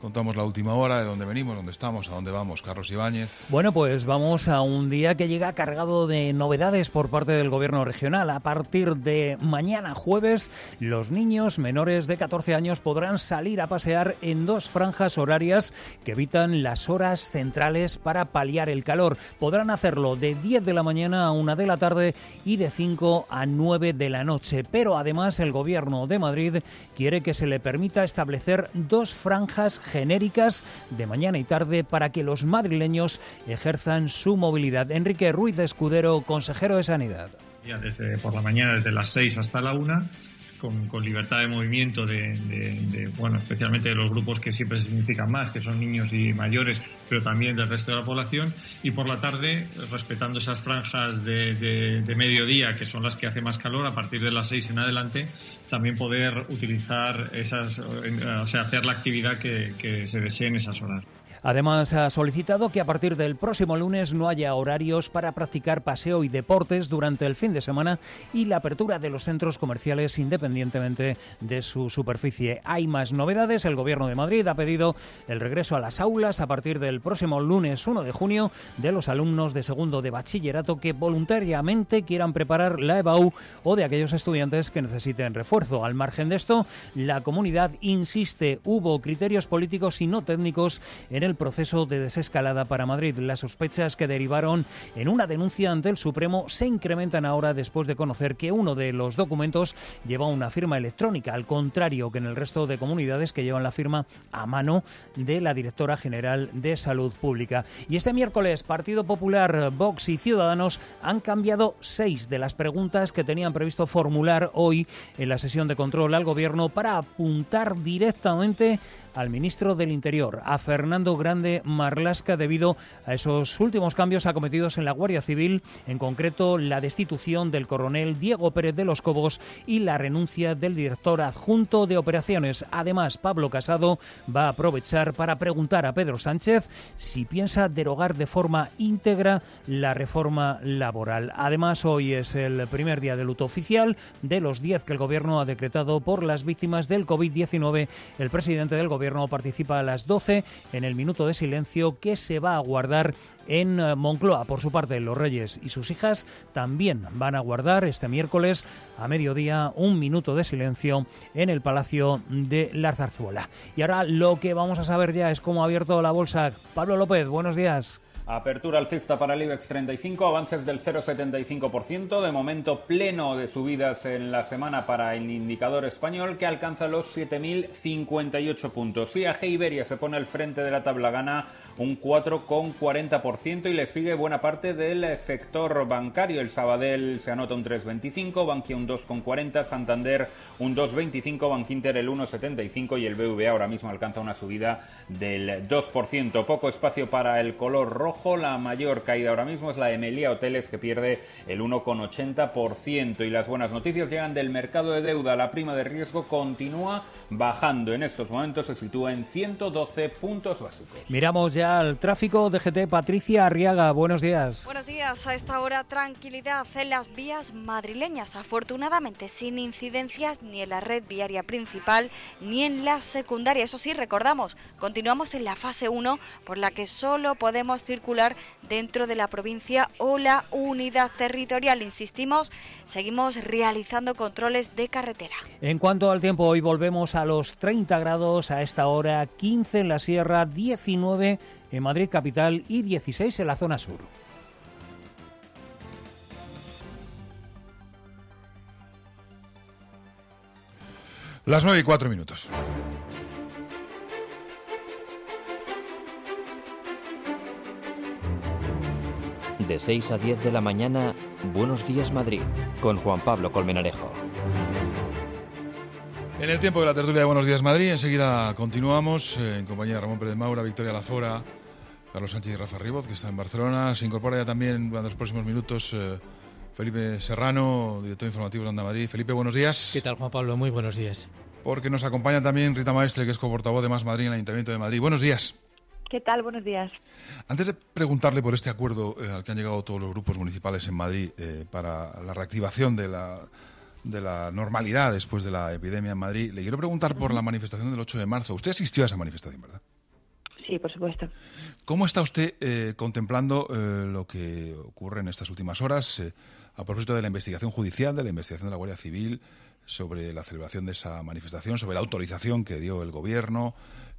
A: Contamos la última hora, de dónde venimos, dónde estamos, a dónde vamos. Carlos Ibáñez.
J: Bueno, pues vamos a un día que llega cargado de novedades por parte del Gobierno regional. A partir de mañana jueves, los niños menores de catorce años podrán salir a pasear en dos franjas horarias que evitan las horas centrales para paliar el calor. Podrán hacerlo de diez de la mañana a una de la tarde y de cinco a nueve de la noche. Pero además el Gobierno de Madrid quiere que se le permita establecer dos franjas genéricas de mañana y tarde para que los madrileños ejerzan su movilidad. Enrique Ruiz Escudero, consejero de Sanidad.
K: Ya desde por la mañana, desde las seis hasta la una, con, con libertad de movimiento de, de, de, bueno, especialmente de los grupos que siempre se significan más, que son niños y mayores, pero también del resto de la población, y por la tarde, respetando esas franjas de, de, de mediodía, que son las que hace más calor, a partir de las seis en adelante, también poder utilizar esas, o sea, hacer la actividad que, que se desee en esas horas.
J: Además, ha solicitado que a partir del próximo lunes no haya horarios para practicar paseo y deportes durante el fin de semana y la apertura de los centros comerciales independientemente de su superficie. Hay más novedades. El Gobierno de Madrid ha pedido el regreso a las aulas a partir del próximo lunes uno de junio de los alumnos de segundo de bachillerato que voluntariamente quieran preparar la E B A U o de aquellos estudiantes que necesiten refuerzo. Al margen de esto, la comunidad insiste, hubo criterios políticos y no técnicos en el el proceso de desescalada para Madrid. Las sospechas que derivaron en una denuncia ante el Supremo se incrementan ahora después de conocer que uno de los documentos lleva una firma electrónica, al contrario que en el resto de comunidades que llevan la firma a mano de la directora general de Salud Pública. Y este miércoles, Partido Popular, Vox y Ciudadanos han cambiado seis de las preguntas que tenían previsto formular hoy en la sesión de control al Gobierno para apuntar directamente al ministro del Interior, a Fernando Grande Marlaska, debido a esos últimos cambios acometidos en la Guardia Civil, en concreto la destitución del coronel Diego Pérez de los Cobos y la renuncia del director adjunto de operaciones. Además, Pablo Casado va a aprovechar para preguntar a Pedro Sánchez si piensa derogar de forma íntegra la reforma laboral. Además, hoy es el primer día de luto oficial de los diez que el Gobierno ha decretado por las víctimas del covid diecinueve. El presidente del Gobierno Gobierno participa a las doce en el minuto de silencio que se va a guardar en Moncloa. Por su parte, los Reyes y sus hijas también van a guardar este miércoles a mediodía un minuto de silencio en el Palacio de la Zarzuela. Y ahora lo que vamos a saber ya es cómo ha abierto la bolsa. Pablo López, buenos días.
L: Apertura alcista para el IBEX treinta y cinco, avances del cero coma setenta y cinco por ciento, de momento pleno de subidas en la semana para el indicador español que alcanza los siete mil cincuenta y ocho puntos. I A G Iberia se pone al frente de la tabla, gana un cuatro coma cuarenta por ciento y le sigue buena parte del sector bancario. El Sabadell se anota un tres coma veinticinco, Bankia un dos coma cuarenta, Santander un dos coma veinticinco, Bankinter el uno coma setenta y cinco y el B B V A ahora mismo alcanza una subida del dos por ciento. Poco espacio para el color rojo. La mayor caída ahora mismo es la de Meliá Hoteles, que pierde el uno coma ochenta por ciento. Y las buenas noticias llegan del mercado de deuda. La prima de riesgo continúa bajando. En estos momentos se sitúa en ciento doce puntos básicos.
J: Miramos ya al tráfico. D G T, Patricia Arriaga, buenos días.
M: Buenos días. A esta hora, tranquilidad en las vías madrileñas. Afortunadamente, sin incidencias ni en la red viaria principal ni en la secundaria. Eso sí, recordamos, continuamos en la fase uno, por la que solo podemos circular dentro de la provincia o la unidad territorial. Insistimos, seguimos realizando controles de carretera.
J: En cuanto al tiempo, hoy volvemos a los treinta grados a esta hora, quince en la sierra, diecinueve en Madrid capital y dieciséis en la zona sur.
A: Las nueve y cuatro minutos.
H: De seis a diez de la mañana, Buenos Días Madrid, con Juan Pablo Colmenarejo.
A: En el tiempo de la tertulia de Buenos Días Madrid, enseguida continuamos eh, en compañía de Ramón Pérez Maura, Victoria Lafora, Carlos Sánchez y Rafa Riboz, que está en Barcelona. Se incorpora ya también durante los próximos minutos eh, Felipe Serrano, director informativo de Onda Madrid. Felipe, buenos días.
N: ¿Qué tal, Juan Pablo? Muy buenos días.
A: Porque nos acompaña también Rita Maestre, que es coportavoz de Más Madrid en el Ayuntamiento de Madrid. Buenos días.
O: ¿Qué tal? Buenos días.
A: Antes de preguntarle por este acuerdo eh, al que han llegado todos los grupos municipales en Madrid eh, para la reactivación de la, de la normalidad después de la epidemia en Madrid, le quiero preguntar por la manifestación del ocho de marzo. Usted asistió a esa manifestación, ¿verdad?
N: sí, por supuesto.
A: ¿Cómo está usted eh, contemplando eh, lo que ocurre en estas últimas horas eh, a propósito de la investigación judicial, de la investigación de la Guardia Civil sobre la celebración de esa manifestación, sobre la autorización que dio el Gobierno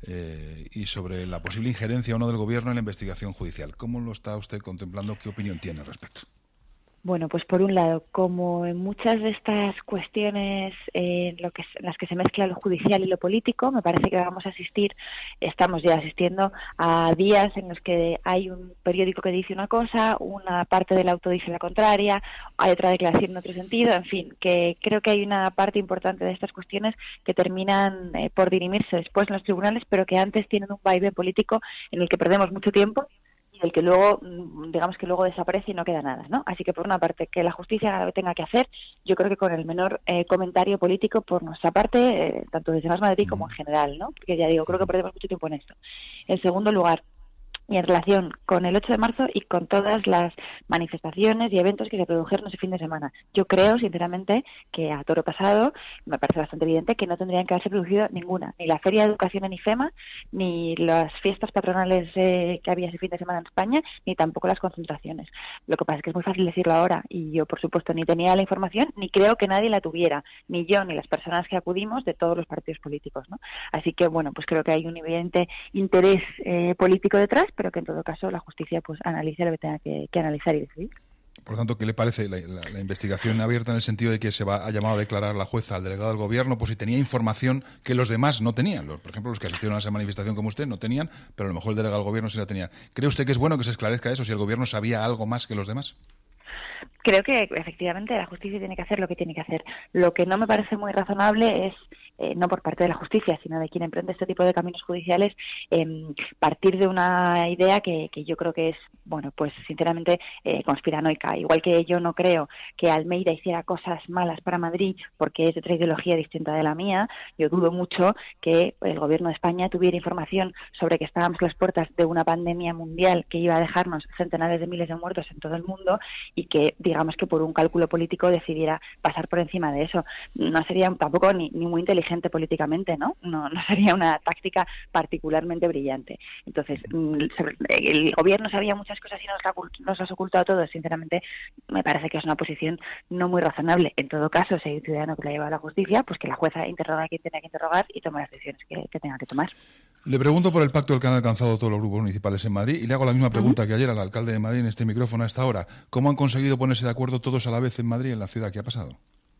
A: eh, y sobre la posible injerencia o no del Gobierno en la investigación judicial? ¿Cómo lo está usted contemplando? ¿Qué opinión tiene al respecto?
N: Bueno, pues por un lado, como en muchas de estas cuestiones eh, lo que, en las que se mezcla lo judicial y lo político, me parece que vamos a asistir, estamos ya asistiendo a días en los que hay un periódico que dice una cosa, una parte del auto dice la contraria, hay otra declaración en otro sentido, en fin, que creo que hay una parte importante de estas cuestiones que terminan eh, por dirimirse después en los tribunales, pero que antes tienen un vaivén político en el que perdemos mucho tiempo, el que luego, digamos que luego desaparece y no queda nada, ¿no? Así que por una parte, que la justicia haga lo que tenga que hacer, yo creo que con el menor eh, comentario político por nuestra parte, eh, tanto desde Más Madrid como en general, ¿no? Porque ya digo, creo que perdemos mucho tiempo en esto. En segundo lugar, y en relación con el ocho de marzo y con todas las manifestaciones y eventos que se produjeron ese fin de semana. Yo creo, sinceramente, que a toro pasado, me parece bastante evidente que no tendrían que haberse producido ninguna, ni la Feria de Educación en IFEMA, ni las fiestas patronales eh, que había ese fin de semana en España, ni tampoco las concentraciones. Lo que pasa es que es muy fácil decirlo ahora, y yo, por supuesto, ni tenía la información, ni creo que nadie la tuviera, ni yo, ni las personas que acudimos de todos los partidos políticos, ¿no? Así que, bueno, pues creo que hay un evidente interés eh, político detrás, pero que en todo caso la justicia pues analice lo que tenga que, que analizar y decidir.
A: Por lo tanto, ¿qué le parece la, la, la investigación abierta en el sentido de que se va, ha llamado a declarar la jueza al delegado del Gobierno por si tenía información que los demás no tenían? Los, por ejemplo, los que asistieron a esa manifestación como usted no tenían, pero a lo mejor el delegado del Gobierno sí la tenía. ¿Cree usted que es bueno que se esclarezca eso, si el Gobierno sabía algo más que los demás?
N: Creo que efectivamente la justicia tiene que hacer lo que tiene que hacer. Lo que no me parece muy razonable es, eh, no por parte de la justicia, sino de quien emprende este tipo de caminos judiciales, eh, partir de una idea que, que yo creo que es, bueno, pues sinceramente eh, conspiranoica. Igual que yo no creo que Almeida hiciera cosas malas para Madrid porque es de otra ideología distinta de la mía, yo dudo mucho que el Gobierno de España tuviera información sobre que estábamos a las puertas de una pandemia mundial que iba a dejarnos centenares de miles de muertos en todo el mundo y que, digamos que por un cálculo político decidiera pasar por encima de eso. No sería tampoco ni, ni muy inteligente políticamente, ¿no? ¿no? No sería una táctica particularmente brillante. Entonces, el Gobierno sabía muchas cosas y nos, la, nos las ha ocultado todo. Sinceramente, me parece que es una posición no muy razonable. En todo caso, si hay un ciudadano que la lleva a la justicia, pues que la jueza interroga a quien tenga que interrogar y tome las decisiones que, que tenga que tomar.
A: Le pregunto por el pacto que han alcanzado todos los grupos municipales en Madrid y le hago la misma pregunta uh-huh. que ayer al alcalde de Madrid en este micrófono a esta hora. ¿Cómo han conseguido ponerse de acuerdo todos a la vez en Madrid, en la ciudad? ¿Qué ha pasado?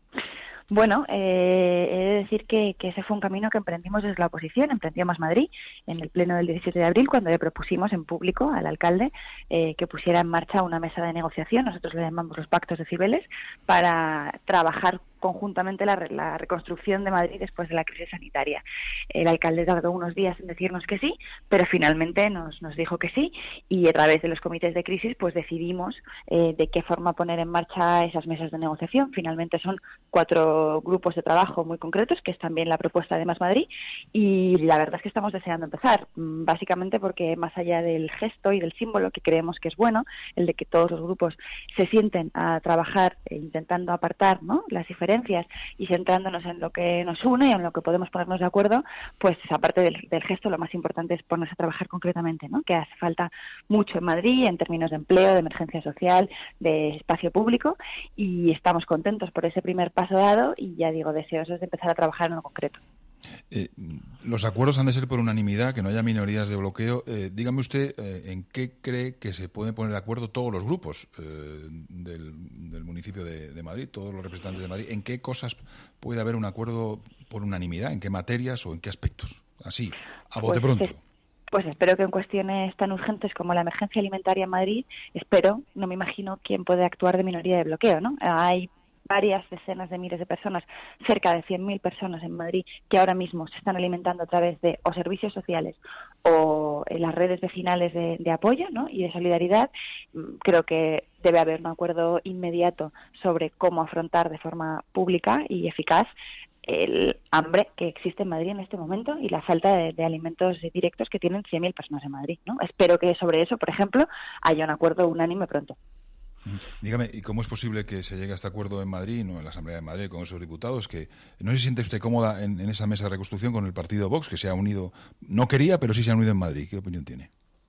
N: Bueno, eh, he de decir que, que ese fue un camino que emprendimos desde la oposición, emprendió Más Madrid, en el pleno del diecisiete de abril, cuando le propusimos en público al alcalde eh, que pusiera en marcha una mesa de negociación, nosotros le llamamos los pactos de Cibeles, para trabajar conjuntamente la, la reconstrucción de Madrid después de la crisis sanitaria. El alcalde tardó unos días en decirnos que sí, pero finalmente nos, nos dijo que sí, y a través de los comités de crisis pues decidimos eh, de qué forma poner en marcha esas mesas de negociación. Finalmente son cuatro grupos de trabajo muy concretos, que es también la propuesta de Más Madrid, y la verdad es que estamos deseando empezar, básicamente porque más allá del gesto y del símbolo, que creemos que es bueno, el de que todos los grupos se sienten a trabajar eh, intentando apartar, ¿no?, las diferencias y centrándonos en lo que nos une y en lo que podemos ponernos de acuerdo, pues aparte del, del gesto, lo más importante es ponerse a trabajar concretamente, ¿no?, que hace falta mucho en Madrid en términos de empleo, de emergencia social, de espacio público, y estamos contentos por ese primer paso dado y ya digo, deseosos de empezar a trabajar en lo concreto.
A: Eh, los acuerdos han de ser por unanimidad, que no haya minorías de bloqueo. Eh, dígame usted eh, en qué cree que se pueden poner de acuerdo todos los grupos eh, del, del municipio de, de Madrid, todos los representantes de Madrid. ¿En qué cosas puede haber un acuerdo por unanimidad? ¿En qué materias o en qué aspectos? Así, a bote
N: pues,
A: pronto.
N: Pues espero que en cuestiones tan urgentes como la emergencia alimentaria en Madrid, espero, no me imagino quién puede actuar de minoría de bloqueo, ¿no? Hay varias decenas de miles de personas, cerca de cien mil personas en Madrid, que ahora mismo se están alimentando a través de o servicios sociales o en las redes vecinales de, de apoyo, ¿no?, y de solidaridad. Creo que debe haber un acuerdo inmediato sobre cómo afrontar de forma pública y eficaz el hambre que existe en Madrid en este momento y la falta de, de alimentos directos que tienen cien mil personas en Madrid, ¿no? Espero que sobre eso, por ejemplo, haya un acuerdo unánime pronto.
A: Dígame, ¿y cómo es posible que se llegue a este acuerdo en Madrid, no en la Asamblea de Madrid, con esos diputados, que no se siente usted cómoda en, en esa mesa de reconstrucción con el partido Vox, que se ha unido, no quería, pero sí se ha unido en Madrid? ¿Qué opinión tiene?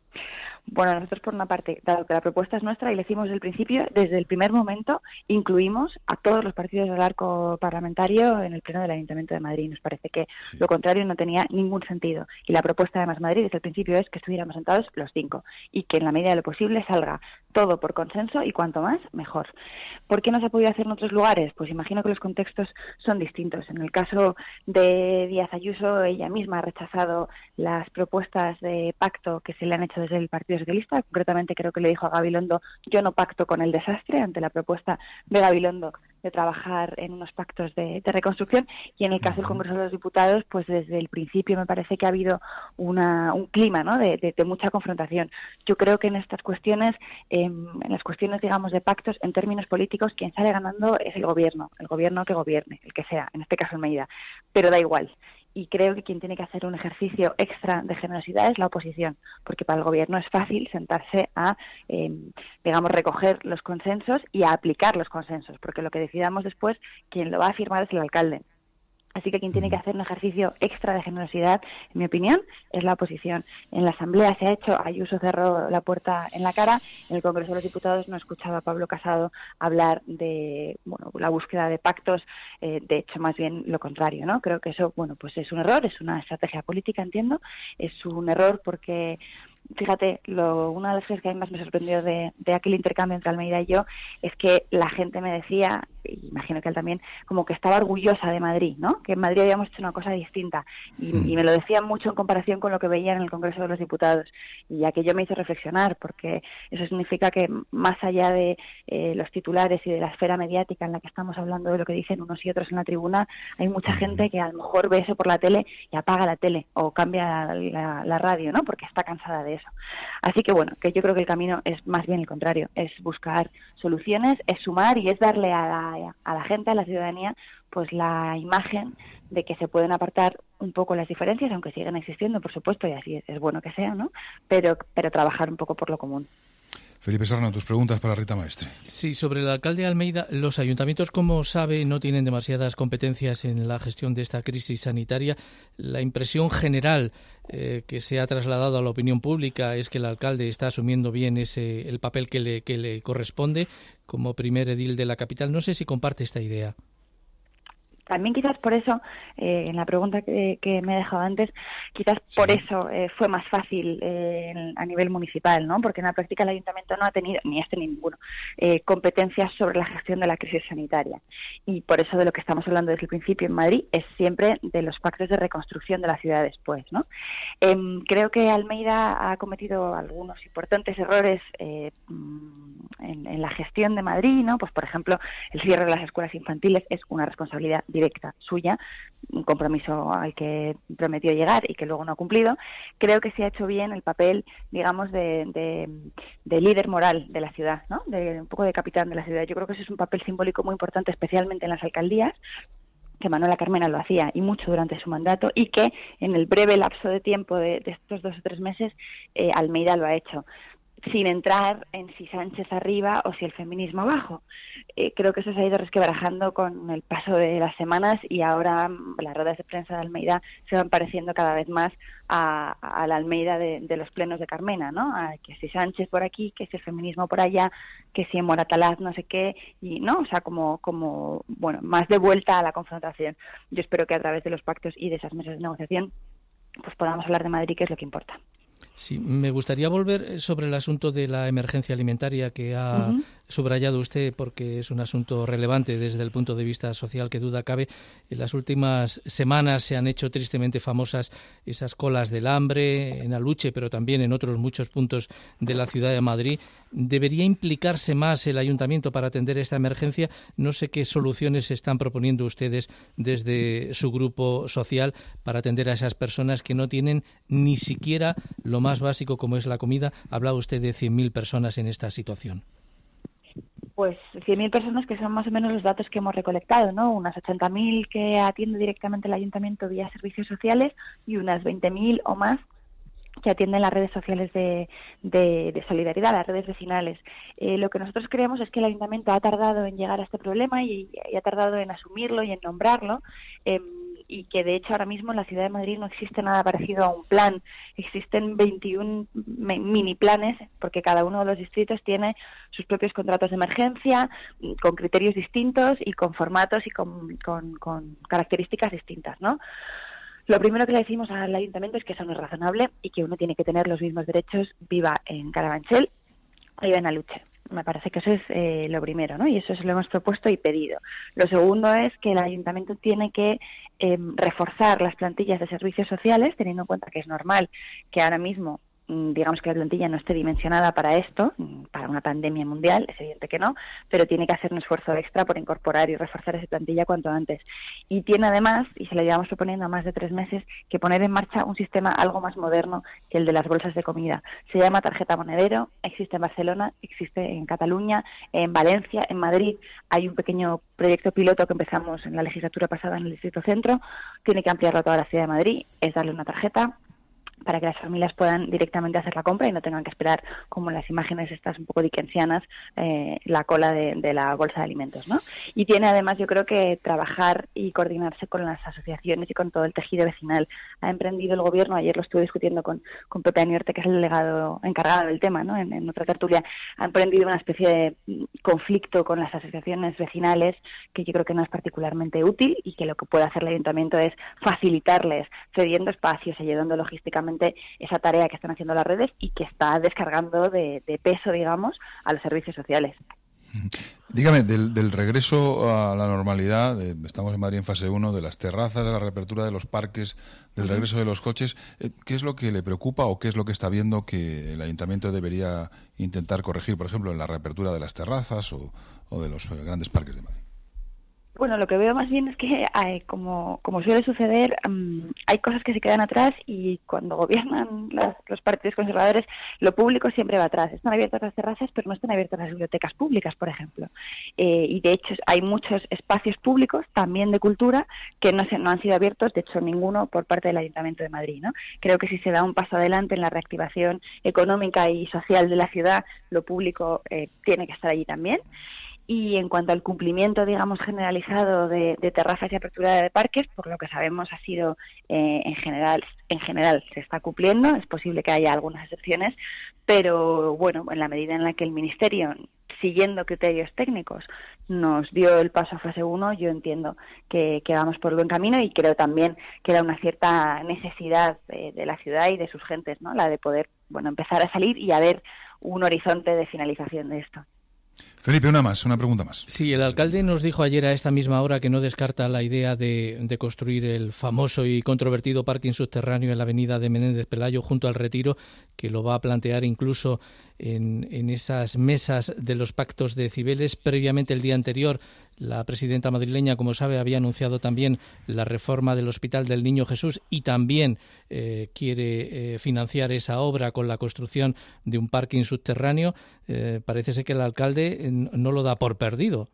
N: Bueno, nosotros por una parte, dado que la propuesta es nuestra y le hicimos desde el principio, desde el primer momento incluimos a todos los partidos del arco parlamentario en el pleno del Ayuntamiento de Madrid. Nos parece que sí. Lo contrario no tenía ningún sentido. Y la propuesta de Más Madrid desde el principio es que estuviéramos sentados los cinco y que en la medida de lo posible salga todo por consenso y cuanto más, mejor. ¿Por qué no se ha podido hacer en otros lugares? Pues imagino que los contextos son distintos. En el caso de Díaz Ayuso, ella misma ha rechazado las propuestas de pacto que se le han hecho desde el Partido Socialista. Concretamente creo que le dijo a Gabilondo: yo no pacto con el desastre, ante la propuesta de Gabilondo de trabajar en unos pactos de, de reconstrucción. Y en el caso del Congreso de los Diputados, pues desde el principio me parece que ha habido una, un clima, ¿no?, de, de, de mucha confrontación. Yo creo que en estas cuestiones, eh, en las cuestiones, digamos, de pactos, en términos políticos, quien sale ganando es el gobierno, el gobierno que gobierne, el que sea, en este caso Almeida, pero da igual. Y creo que quien tiene que hacer un ejercicio extra de generosidad es la oposición, porque para el gobierno es fácil sentarse a, eh, digamos, recoger los consensos y a aplicar los consensos, porque lo que decidamos después, quien lo va a firmar es el alcalde. Así que quien tiene que hacer un ejercicio extra de generosidad, en mi opinión, es la oposición. En la Asamblea se ha hecho, Ayuso cerró la puerta en la cara. En el Congreso de los Diputados no escuchaba a Pablo Casado hablar de, bueno, la búsqueda de pactos, eh, de hecho más bien lo contrario, ¿no? Creo que eso, bueno, pues es un error, es una estrategia política, entiendo, es un error porque... Fíjate, lo, una de las cosas que a mí más me sorprendió de, de aquel intercambio entre Almeida y yo es que la gente me decía, y imagino que él también, como que estaba orgullosa de Madrid, ¿no? Que en Madrid habíamos hecho una cosa distinta. Y, sí. y me lo decían mucho en comparación con lo que veían en el Congreso de los Diputados. Y aquello me hizo reflexionar, porque eso significa que más allá de eh, los titulares y de la esfera mediática en la que estamos hablando de lo que dicen unos y otros en la tribuna, hay mucha gente que a lo mejor ve eso por la tele y apaga la tele o cambia la, la, la radio, ¿no? Porque está cansada de eso. Así que bueno, que yo creo que el camino es más bien el contrario, es buscar soluciones, es sumar y es darle a la, a la gente, a la ciudadanía, pues la imagen de que se pueden apartar un poco las diferencias, aunque siguen existiendo, por supuesto, y así es, es bueno que sea, ¿no? Pero, pero trabajar un poco por lo común.
A: Felipe Sarno, tus preguntas para Rita Maestre.
O: Sí, sobre el alcalde de Almeida, los ayuntamientos, como sabe, no tienen demasiadas competencias en la gestión de esta crisis sanitaria. La impresión general eh, que se ha trasladado a la opinión pública es que el alcalde está asumiendo bien ese el papel que le, que le corresponde como primer edil de la capital. No sé si comparte esta idea.
N: También quizás por eso, eh, en la pregunta que, que me he dejado antes, quizás sí. por eso eh, fue más fácil eh, en, a nivel municipal, ¿no? Porque en la práctica el ayuntamiento no ha tenido, ni este ni ninguno, eh, competencias sobre la gestión de la crisis sanitaria. Y por eso de lo que estamos hablando desde el principio en Madrid es siempre de los pactos de reconstrucción de la ciudad después, ¿no? Eh, creo que Almeida ha cometido algunos importantes errores eh, en, en la gestión de Madrid, ¿no? Pues por ejemplo, el cierre de las escuelas infantiles es una responsabilidad directa suya, un compromiso al que prometió llegar y que luego no ha cumplido. Creo que se ha hecho bien el papel, digamos, de, de, de líder moral de la ciudad, ¿no? De un poco de capitán de la ciudad. Yo creo que ese es un papel simbólico muy importante, especialmente en las alcaldías, que Manuela Carmena lo hacía y mucho durante su mandato, y que en el breve lapso de tiempo de, de estos dos o tres meses eh, Almeida lo ha hecho, sin entrar en si Sánchez arriba o si el feminismo abajo. Eh, creo que eso se ha ido resquebrajando con el paso de las semanas y ahora las ruedas de prensa de Almeida se van pareciendo cada vez más a, a la Almeida de, de los plenos de Carmena, ¿no? A que si Sánchez por aquí, que si el feminismo por allá, que si en Moratalaz no sé qué, y no, o sea, como, como bueno, más de vuelta a la confrontación. Yo espero que a través de los pactos y de esas mesas de negociación pues podamos hablar de Madrid, que es lo que importa.
O: Sí, me gustaría volver sobre el asunto de la emergencia alimentaria que ha uh-huh. subrayado usted, porque es un asunto relevante desde el punto de vista social, que duda cabe. En las últimas semanas se han hecho tristemente famosas esas colas del hambre en Aluche, pero también en otros muchos puntos de la ciudad de Madrid. ¿Debería implicarse más el ayuntamiento para atender esta emergencia? No sé qué soluciones están proponiendo ustedes desde su grupo social para atender a esas personas que no tienen ni siquiera lo más básico como es la comida. Hablaba usted de cien mil personas en esta situación.
N: Pues cien mil personas, que son más o menos los datos que hemos recolectado, ¿no? Unas ochenta mil que atiende directamente el ayuntamiento vía servicios sociales y unas veinte mil o más que atienden las redes sociales de, de, de solidaridad, las redes vecinales. Eh, lo que nosotros creemos es que el Ayuntamiento ha tardado en llegar a este problema y, y ha tardado en asumirlo y en nombrarlo, eh, y que de hecho ahora mismo en la Ciudad de Madrid no existe nada parecido a un plan. Existen veintiún mini planes, porque cada uno de los distritos tiene sus propios contratos de emergencia, con criterios distintos y con formatos y con, con, con características distintas, ¿no? Lo primero que le decimos al Ayuntamiento es que eso no es razonable y que uno tiene que tener los mismos derechos, viva en Carabanchel o viva en Aluche. Me parece que eso es eh, lo primero, ¿no? Y eso se lo hemos propuesto y pedido. Lo segundo es que el Ayuntamiento tiene que eh, reforzar las plantillas de servicios sociales, teniendo en cuenta que es normal que ahora mismo, digamos que la plantilla no esté dimensionada para esto, para una pandemia mundial, es evidente que no, pero tiene que hacer un esfuerzo extra por incorporar y reforzar esa plantilla cuanto antes. Y tiene además, y se lo llevamos proponiendo a más de tres meses, que poner en marcha un sistema algo más moderno que el de las bolsas de comida. Se llama tarjeta monedero, existe en Barcelona, existe en Cataluña, en Valencia, en Madrid. Hay un pequeño proyecto piloto que empezamos en la legislatura pasada en el Distrito Centro, tiene que ampliarlo a toda la Ciudad de Madrid, es darle una tarjeta para que las familias puedan directamente hacer la compra y no tengan que esperar, como en las imágenes estas un poco dickensianas, eh, la cola de, de la bolsa de alimentos, ¿no? Y tiene además, yo creo que trabajar y coordinarse con las asociaciones y con todo el tejido vecinal. Ha emprendido el Gobierno, ayer lo estuve discutiendo con, con Pepe Aniorte, que es el delegado encargado del tema, ¿no? En, en otra tertulia, ha emprendido una especie de conflicto con las asociaciones vecinales que yo creo que no es particularmente útil y que lo que puede hacer el Ayuntamiento es facilitarles, cediendo espacios, ayudando logísticamente esa tarea que están haciendo las redes y que está descargando de, de peso, digamos, a los servicios sociales.
A: Dígame, del, del regreso a la normalidad, de, estamos en Madrid en fase uno, de las terrazas, de la reapertura de los parques, del regreso de los coches, ¿qué es lo que le preocupa o qué es lo que está viendo que el Ayuntamiento debería intentar corregir, por ejemplo, en la reapertura de las terrazas o, o de los grandes parques de Madrid?
N: Bueno, lo que veo más bien es que, hay, como, como suele suceder, um, hay cosas que se quedan atrás y cuando gobiernan las, los partidos conservadores, lo público siempre va atrás. Están abiertas las terrazas, pero no están abiertas las bibliotecas públicas, por ejemplo. Eh, y de hecho hay muchos espacios públicos, también de cultura, que no, se, no han sido abiertos, de hecho ninguno por parte del Ayuntamiento de Madrid, ¿no? Creo que si se da un paso adelante en la reactivación económica y social de la ciudad, lo público eh, tiene que estar allí también. Y en cuanto al cumplimiento, digamos, generalizado de, de terrazas y apertura de parques, por lo que sabemos ha sido, eh, en general, en general se está cumpliendo. Es posible que haya algunas excepciones, pero bueno, en la medida en la que el Ministerio, siguiendo criterios técnicos, nos dio el paso a fase uno, yo entiendo que, que vamos por el buen camino y creo también que era una cierta necesidad de, de la ciudad y de sus gentes, ¿no? La de poder, bueno, empezar a salir y a ver un horizonte de finalización de esto.
A: Felipe, una más, una pregunta más.
O: Sí, el alcalde nos dijo ayer a esta misma hora que no descarta la idea de, de construir el famoso y controvertido parking subterráneo en la avenida de Menéndez Pelayo junto al Retiro, que lo va a plantear incluso en, en esas mesas de los pactos de Cibeles. Previamente, el día anterior, la presidenta madrileña, como sabe, había anunciado también la reforma del Hospital del Niño Jesús y también eh, quiere eh, financiar esa obra con la construcción de un parking subterráneo. Eh, parece ser que el alcalde no lo da por perdido.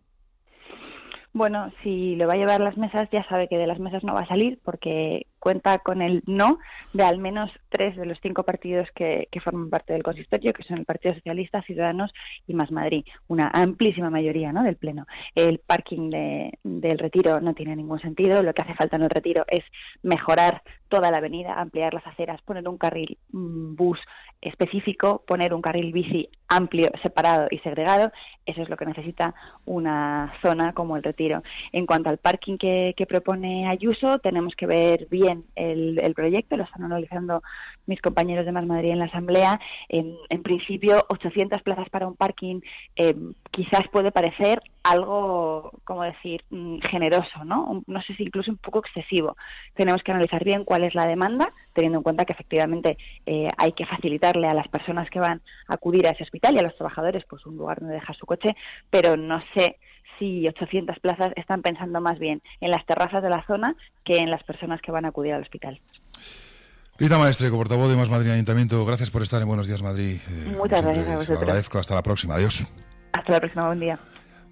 N: Bueno, si lo va a llevar a las mesas, ya sabe que de las mesas no va a salir porque cuenta con el no de al menos tres de los cinco partidos que, que forman parte del consistorio, que son el Partido Socialista, Ciudadanos y Más Madrid, una amplísima mayoría, ¿no?, del Pleno. El parking de, del Retiro no tiene ningún sentido. Lo que hace falta en el Retiro es mejorar toda la avenida, ampliar las aceras, poner un carril un bus específico, poner un carril bici amplio, separado y segregado. Eso es lo que necesita una zona como el Retiro. En cuanto al parking que, que propone Ayuso, tenemos que ver bien el, el proyecto, lo están analizando mis compañeros de Más Madrid en la Asamblea. En, en principio, ochocientas plazas para un parking eh, quizás puede parecer algo, como decir, generoso, ¿no? No sé si incluso un poco excesivo. Tenemos que analizar bien cuál es la demanda, teniendo en cuenta que efectivamente eh, hay que facilitarle a las personas que van a acudir a ese hospital y a los trabajadores pues un lugar donde dejar su coche, pero no sé si ochocientas plazas están pensando más bien en las terrazas de la zona que en las personas que van a acudir al hospital.
A: Rita Maestre, portavoz de Más Madrid Ayuntamiento, gracias por estar en Buenos Días Madrid.
N: Eh, Muchas gracias a vosotros.
A: Lo agradezco, hasta la próxima, adiós.
N: Hasta la próxima, buen día.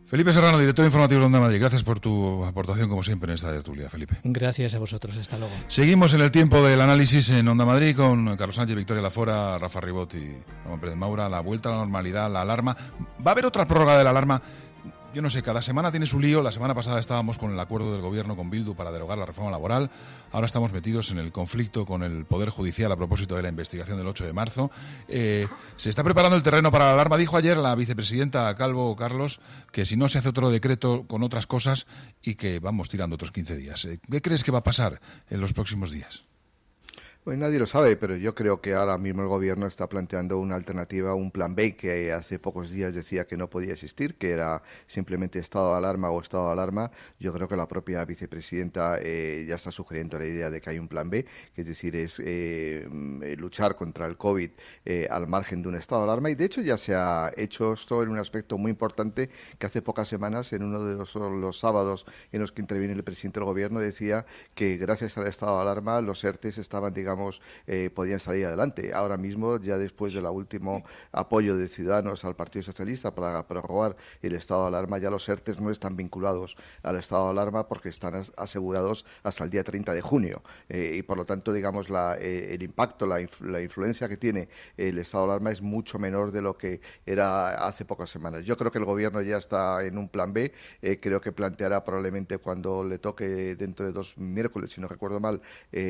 A: Felipe Serrano, director informativo de Onda Madrid, gracias por tu aportación, como siempre, en esta tertulia, Felipe.
O: Gracias a vosotros, hasta luego.
A: Seguimos en el tiempo del análisis en Onda Madrid con Carlos Sánchez, Victoria Lafora, Rafa Ribot y Ramón Pérez Maura. La vuelta a la normalidad, la alarma. ¿Va a haber otra prórroga de la alarma? Yo no sé, cada semana tiene su lío. La semana pasada estábamos con el acuerdo del gobierno con Bildu para derogar la reforma laboral. Ahora estamos metidos en el conflicto con el Poder Judicial a propósito de la investigación del ocho de marzo. Eh, se está preparando el terreno para la alarma. Dijo ayer la vicepresidenta Calvo, Carlos, que si no se hace otro decreto con otras cosas y que vamos tirando otros quince días. ¿Qué crees que va a pasar en los próximos días?
B: Pues nadie lo sabe, pero yo creo que ahora mismo el gobierno está planteando una alternativa, un plan B, que hace pocos días decía que no podía existir, que era simplemente estado de alarma o estado de alarma. Yo creo que la propia vicepresidenta eh, ya está sugiriendo la idea de que hay un plan B, que es decir, es eh, luchar contra el COVID eh, al margen de un estado de alarma. Y de hecho ya se ha hecho esto en un aspecto muy importante, que hace pocas semanas, en uno de los, los sábados en los que interviene el presidente del gobierno, decía que gracias al estado de alarma los ERTES estaban, digamos, Eh, podían salir adelante. Ahora mismo, ya después del último apoyo de Ciudadanos al Partido Socialista para prorrogar el estado de alarma, ya los ERTES no están vinculados al estado de alarma porque están asegurados hasta el día treinta de junio. Eh, y por lo tanto, digamos, la, eh, el impacto, la, influ la influencia que tiene el estado de alarma es mucho menor de lo que era hace pocas semanas. Yo creo que el gobierno ya está en un plan B. Eh, creo que planteará probablemente cuando le toque dentro de dos miércoles, si no recuerdo mal,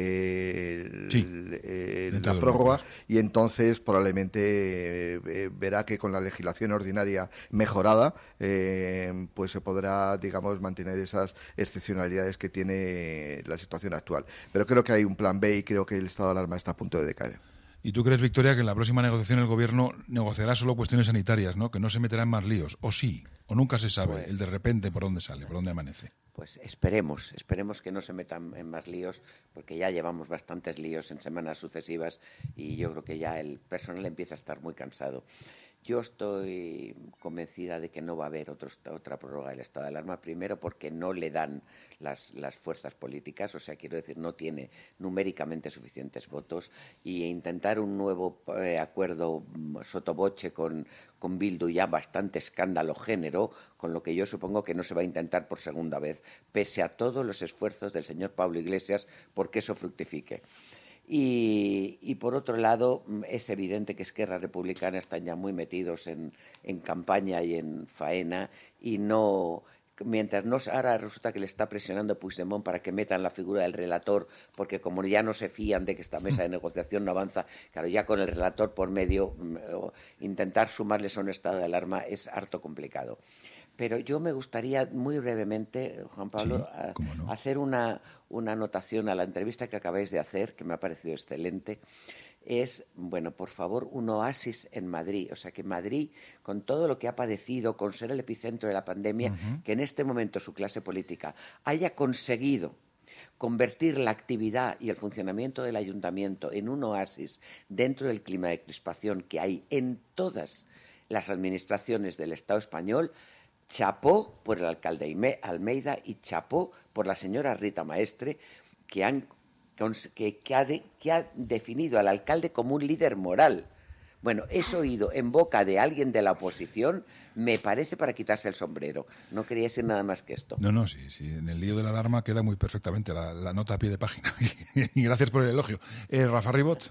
B: eh,
A: sí.
B: el, el, la prórroga, y entonces probablemente eh, verá que con la legislación ordinaria mejorada eh, pues se podrá, digamos, mantener esas excepcionalidades que tiene la situación actual. Pero creo que hay un plan B y creo que el estado de alarma está a punto de decaer.
A: ¿Y tú crees, Victoria, que en la próxima negociación el gobierno negociará solo cuestiones sanitarias, ¿no? Que no se meterá en más líos? ¿O sí? ¿O nunca se sabe pues, el de repente por dónde sale, por dónde amanece?
C: Pues esperemos, esperemos que no se metan en más líos, porque ya llevamos bastantes líos en semanas sucesivas y yo creo que ya el personal empieza a estar muy cansado. Yo estoy convencida de que no va a haber otro, otra prórroga del estado de alarma, primero porque no le dan las, las fuerzas políticas, o sea, quiero decir, no tiene numéricamente suficientes votos, y intentar un nuevo eh, acuerdo sotoboche con, con Bildu ya bastante escándalo género, con lo que yo supongo que no se va a intentar por segunda vez, pese a todos los esfuerzos del señor Pablo Iglesias porque eso fructifique. Y, y por otro lado, es evidente que Esquerra Republicana están ya muy metidos en, en campaña y en faena, y no, mientras no, ahora resulta que le está presionando Puigdemont para que metan la figura del relator, porque como ya no se fían de que esta mesa de negociación no avanza, claro, ya con el relator por medio, intentar sumarles a un estado de alarma es harto complicado. Pero yo me gustaría muy brevemente, Juan Pablo, sí, no? hacer una, una anotación a la entrevista que acabáis de hacer, que me ha parecido excelente. Es, bueno, por favor, un oasis en Madrid. O sea, que Madrid, con todo lo que ha padecido, con ser el epicentro de la pandemia, uh-huh. que en este momento su clase política haya conseguido convertir la actividad y el funcionamiento del ayuntamiento en un oasis dentro del clima de crispación que hay en todas las administraciones del Estado español. Chapó por el alcalde Almeida y chapó por la señora Rita Maestre, que, han, que, que, ha de, que ha definido al alcalde como un líder moral. Bueno, eso oído en boca de alguien de la oposición me parece para quitarse el sombrero. No quería decir nada más que esto.
A: No, no, sí, sí. En el lío de la alarma queda muy perfectamente la, la nota a pie de página. Y gracias por el elogio. Eh, Rafa Ribot.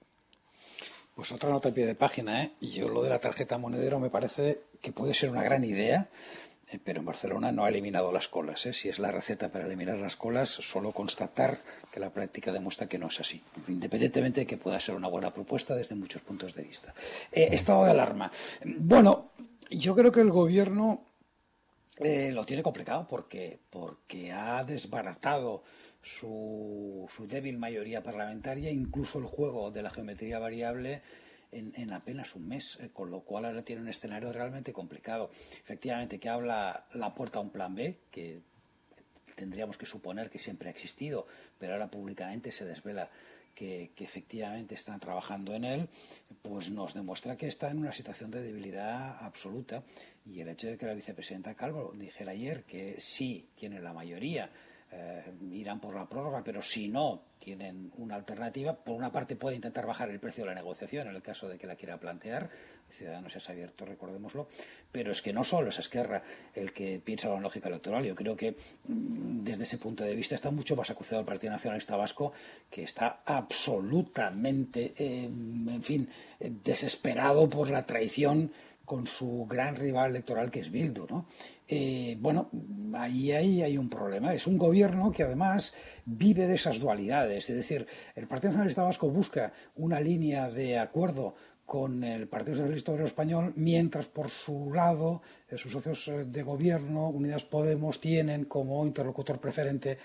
D: Pues otra nota a pie de página, ¿eh? Y yo lo de la tarjeta monedero me parece que puede ser una gran idea, eh, pero en Barcelona no ha eliminado las colas, ¿eh? Si es la receta para eliminar las colas, solo constatar que la práctica demuestra que no es así, independientemente de que pueda ser una buena propuesta desde muchos puntos de vista. Eh, estado de alarma. Bueno, yo creo que el gobierno eh, lo tiene complicado porque, porque ha desbaratado Su, su débil mayoría parlamentaria, incluso el juego de la geometría variable en, en apenas un mes, eh, con lo cual ahora tiene un escenario realmente complicado. Efectivamente, que habla la puerta a un plan B, que tendríamos que suponer que siempre ha existido, pero ahora públicamente se desvela que, que efectivamente están trabajando en él, pues nos demuestra que está en una situación de debilidad absoluta. Y el hecho de que la vicepresidenta Calvo dijera ayer que sí tiene la mayoría eh, irán por la prórroga, pero si no tienen una alternativa, por una parte puede intentar bajar el precio de la negociación en el caso de que la quiera plantear. Ciudadanos es abierto, recordémoslo, pero es que no solo es Esquerra el que piensa con lógica electoral. Yo creo que desde ese punto de vista está mucho más acuciado el Partido Nacionalista Vasco, que está absolutamente, eh, en fin, desesperado por la traición con su gran rival electoral, que es Bildu, ¿no? Eh, bueno, ahí, ahí hay un problema. Es un gobierno que además vive de esas dualidades. Es decir, el Partido Nacionalista Vasco busca una línea de acuerdo con el Partido Socialista Obrero Español, mientras por su lado eh, sus socios de gobierno, Unidas Podemos, tienen como interlocutor preferente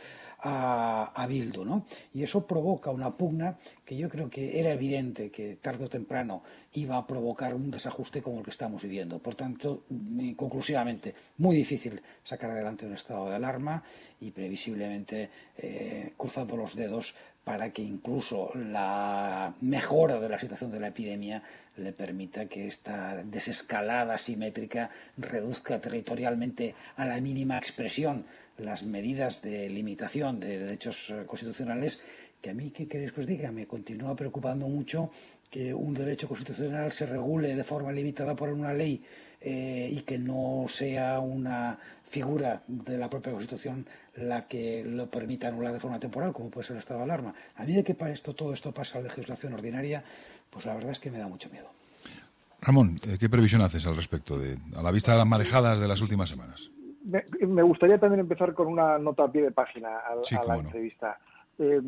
D: a, a Bildu, ¿no? Y eso provoca una pugna que yo creo que era evidente que tarde o temprano iba a provocar un desajuste como el que estamos viviendo. Por tanto, conclusivamente, muy difícil sacar adelante un estado de alarma y previsiblemente eh, cruzando los dedos para que incluso la mejora de la situación de la epidemia le permita que esta desescalada simétrica reduzca territorialmente a la mínima expresión las medidas de limitación de derechos constitucionales, que a mí, ¿qué queréis que os diga? Me continúa preocupando mucho que un derecho constitucional se regule de forma limitada por una ley eh, y que no sea una figura de la propia Constitución la que lo permita anular de forma temporal, como puede ser el estado de alarma. A mí de que para esto todo esto pasa a legislación ordinaria, pues la verdad es que me da mucho miedo.
A: Ramón, ¿qué previsión haces al respecto, de, a la vista de las marejadas de las últimas semanas?
E: Me, me gustaría también empezar con una nota a pie de página a,
A: sí,
E: a la
A: no.
E: entrevista. Eh,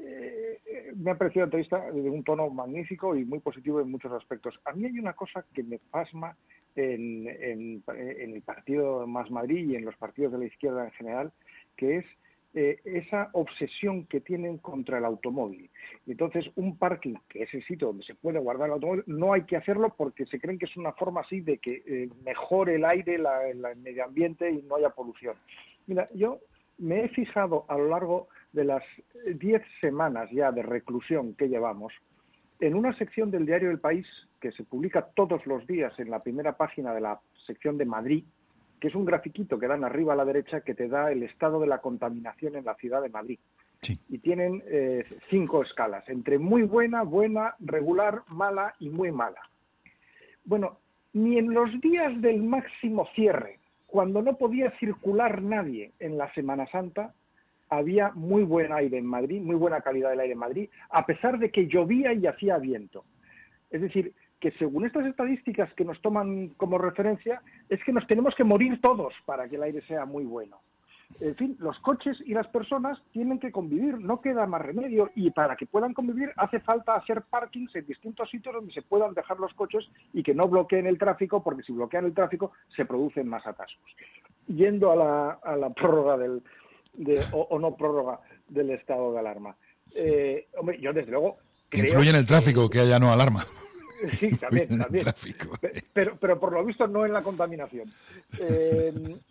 E: eh, me ha parecido la entrevista de un tono magnífico y muy positivo en muchos aspectos. A mí hay una cosa que me pasma en, en, en el partido Más Madrid y en los partidos de la izquierda en general, que es eh, esa obsesión que tienen contra el automóvil. Y entonces un parking, que es el sitio donde se puede guardar el automóvil, no hay que hacerlo porque se creen que es una forma así de que eh, mejore el aire, la, la, el medio ambiente y no haya polución. Mira, yo me he fijado a lo largo de las diez semanas ya de reclusión que llevamos, en una sección del diario El País, que se publica todos los días en la primera página de la sección de Madrid, que es un grafiquito que dan arriba a la derecha que te da el estado de la contaminación en la ciudad de Madrid. Sí. Y tienen eh, cinco escalas, entre muy buena, buena, regular, mala y muy mala. Bueno, ni en los días del máximo cierre, cuando no podía circular nadie en la Semana Santa, había muy buen aire en Madrid, muy buena calidad del aire en Madrid, a pesar de que llovía y hacía viento. Es decir, que según estas estadísticas que nos toman como referencia, es que nos tenemos que morir todos para que el aire sea muy bueno. En fin, los coches y las personas tienen que convivir, no queda más remedio, y para que puedan convivir hace falta hacer parkings en distintos sitios donde se puedan dejar los coches y que no bloqueen el tráfico, porque si bloquean el tráfico se producen más atascos. Yendo a la, a la prórroga del, de, o, o no prórroga del estado de alarma. Sí. Eh, hombre, yo desde luego creo
A: influye en el tráfico que, que haya no alarma.
E: Sí, también, también. Pero, pero por lo visto no en la contaminación. Eh,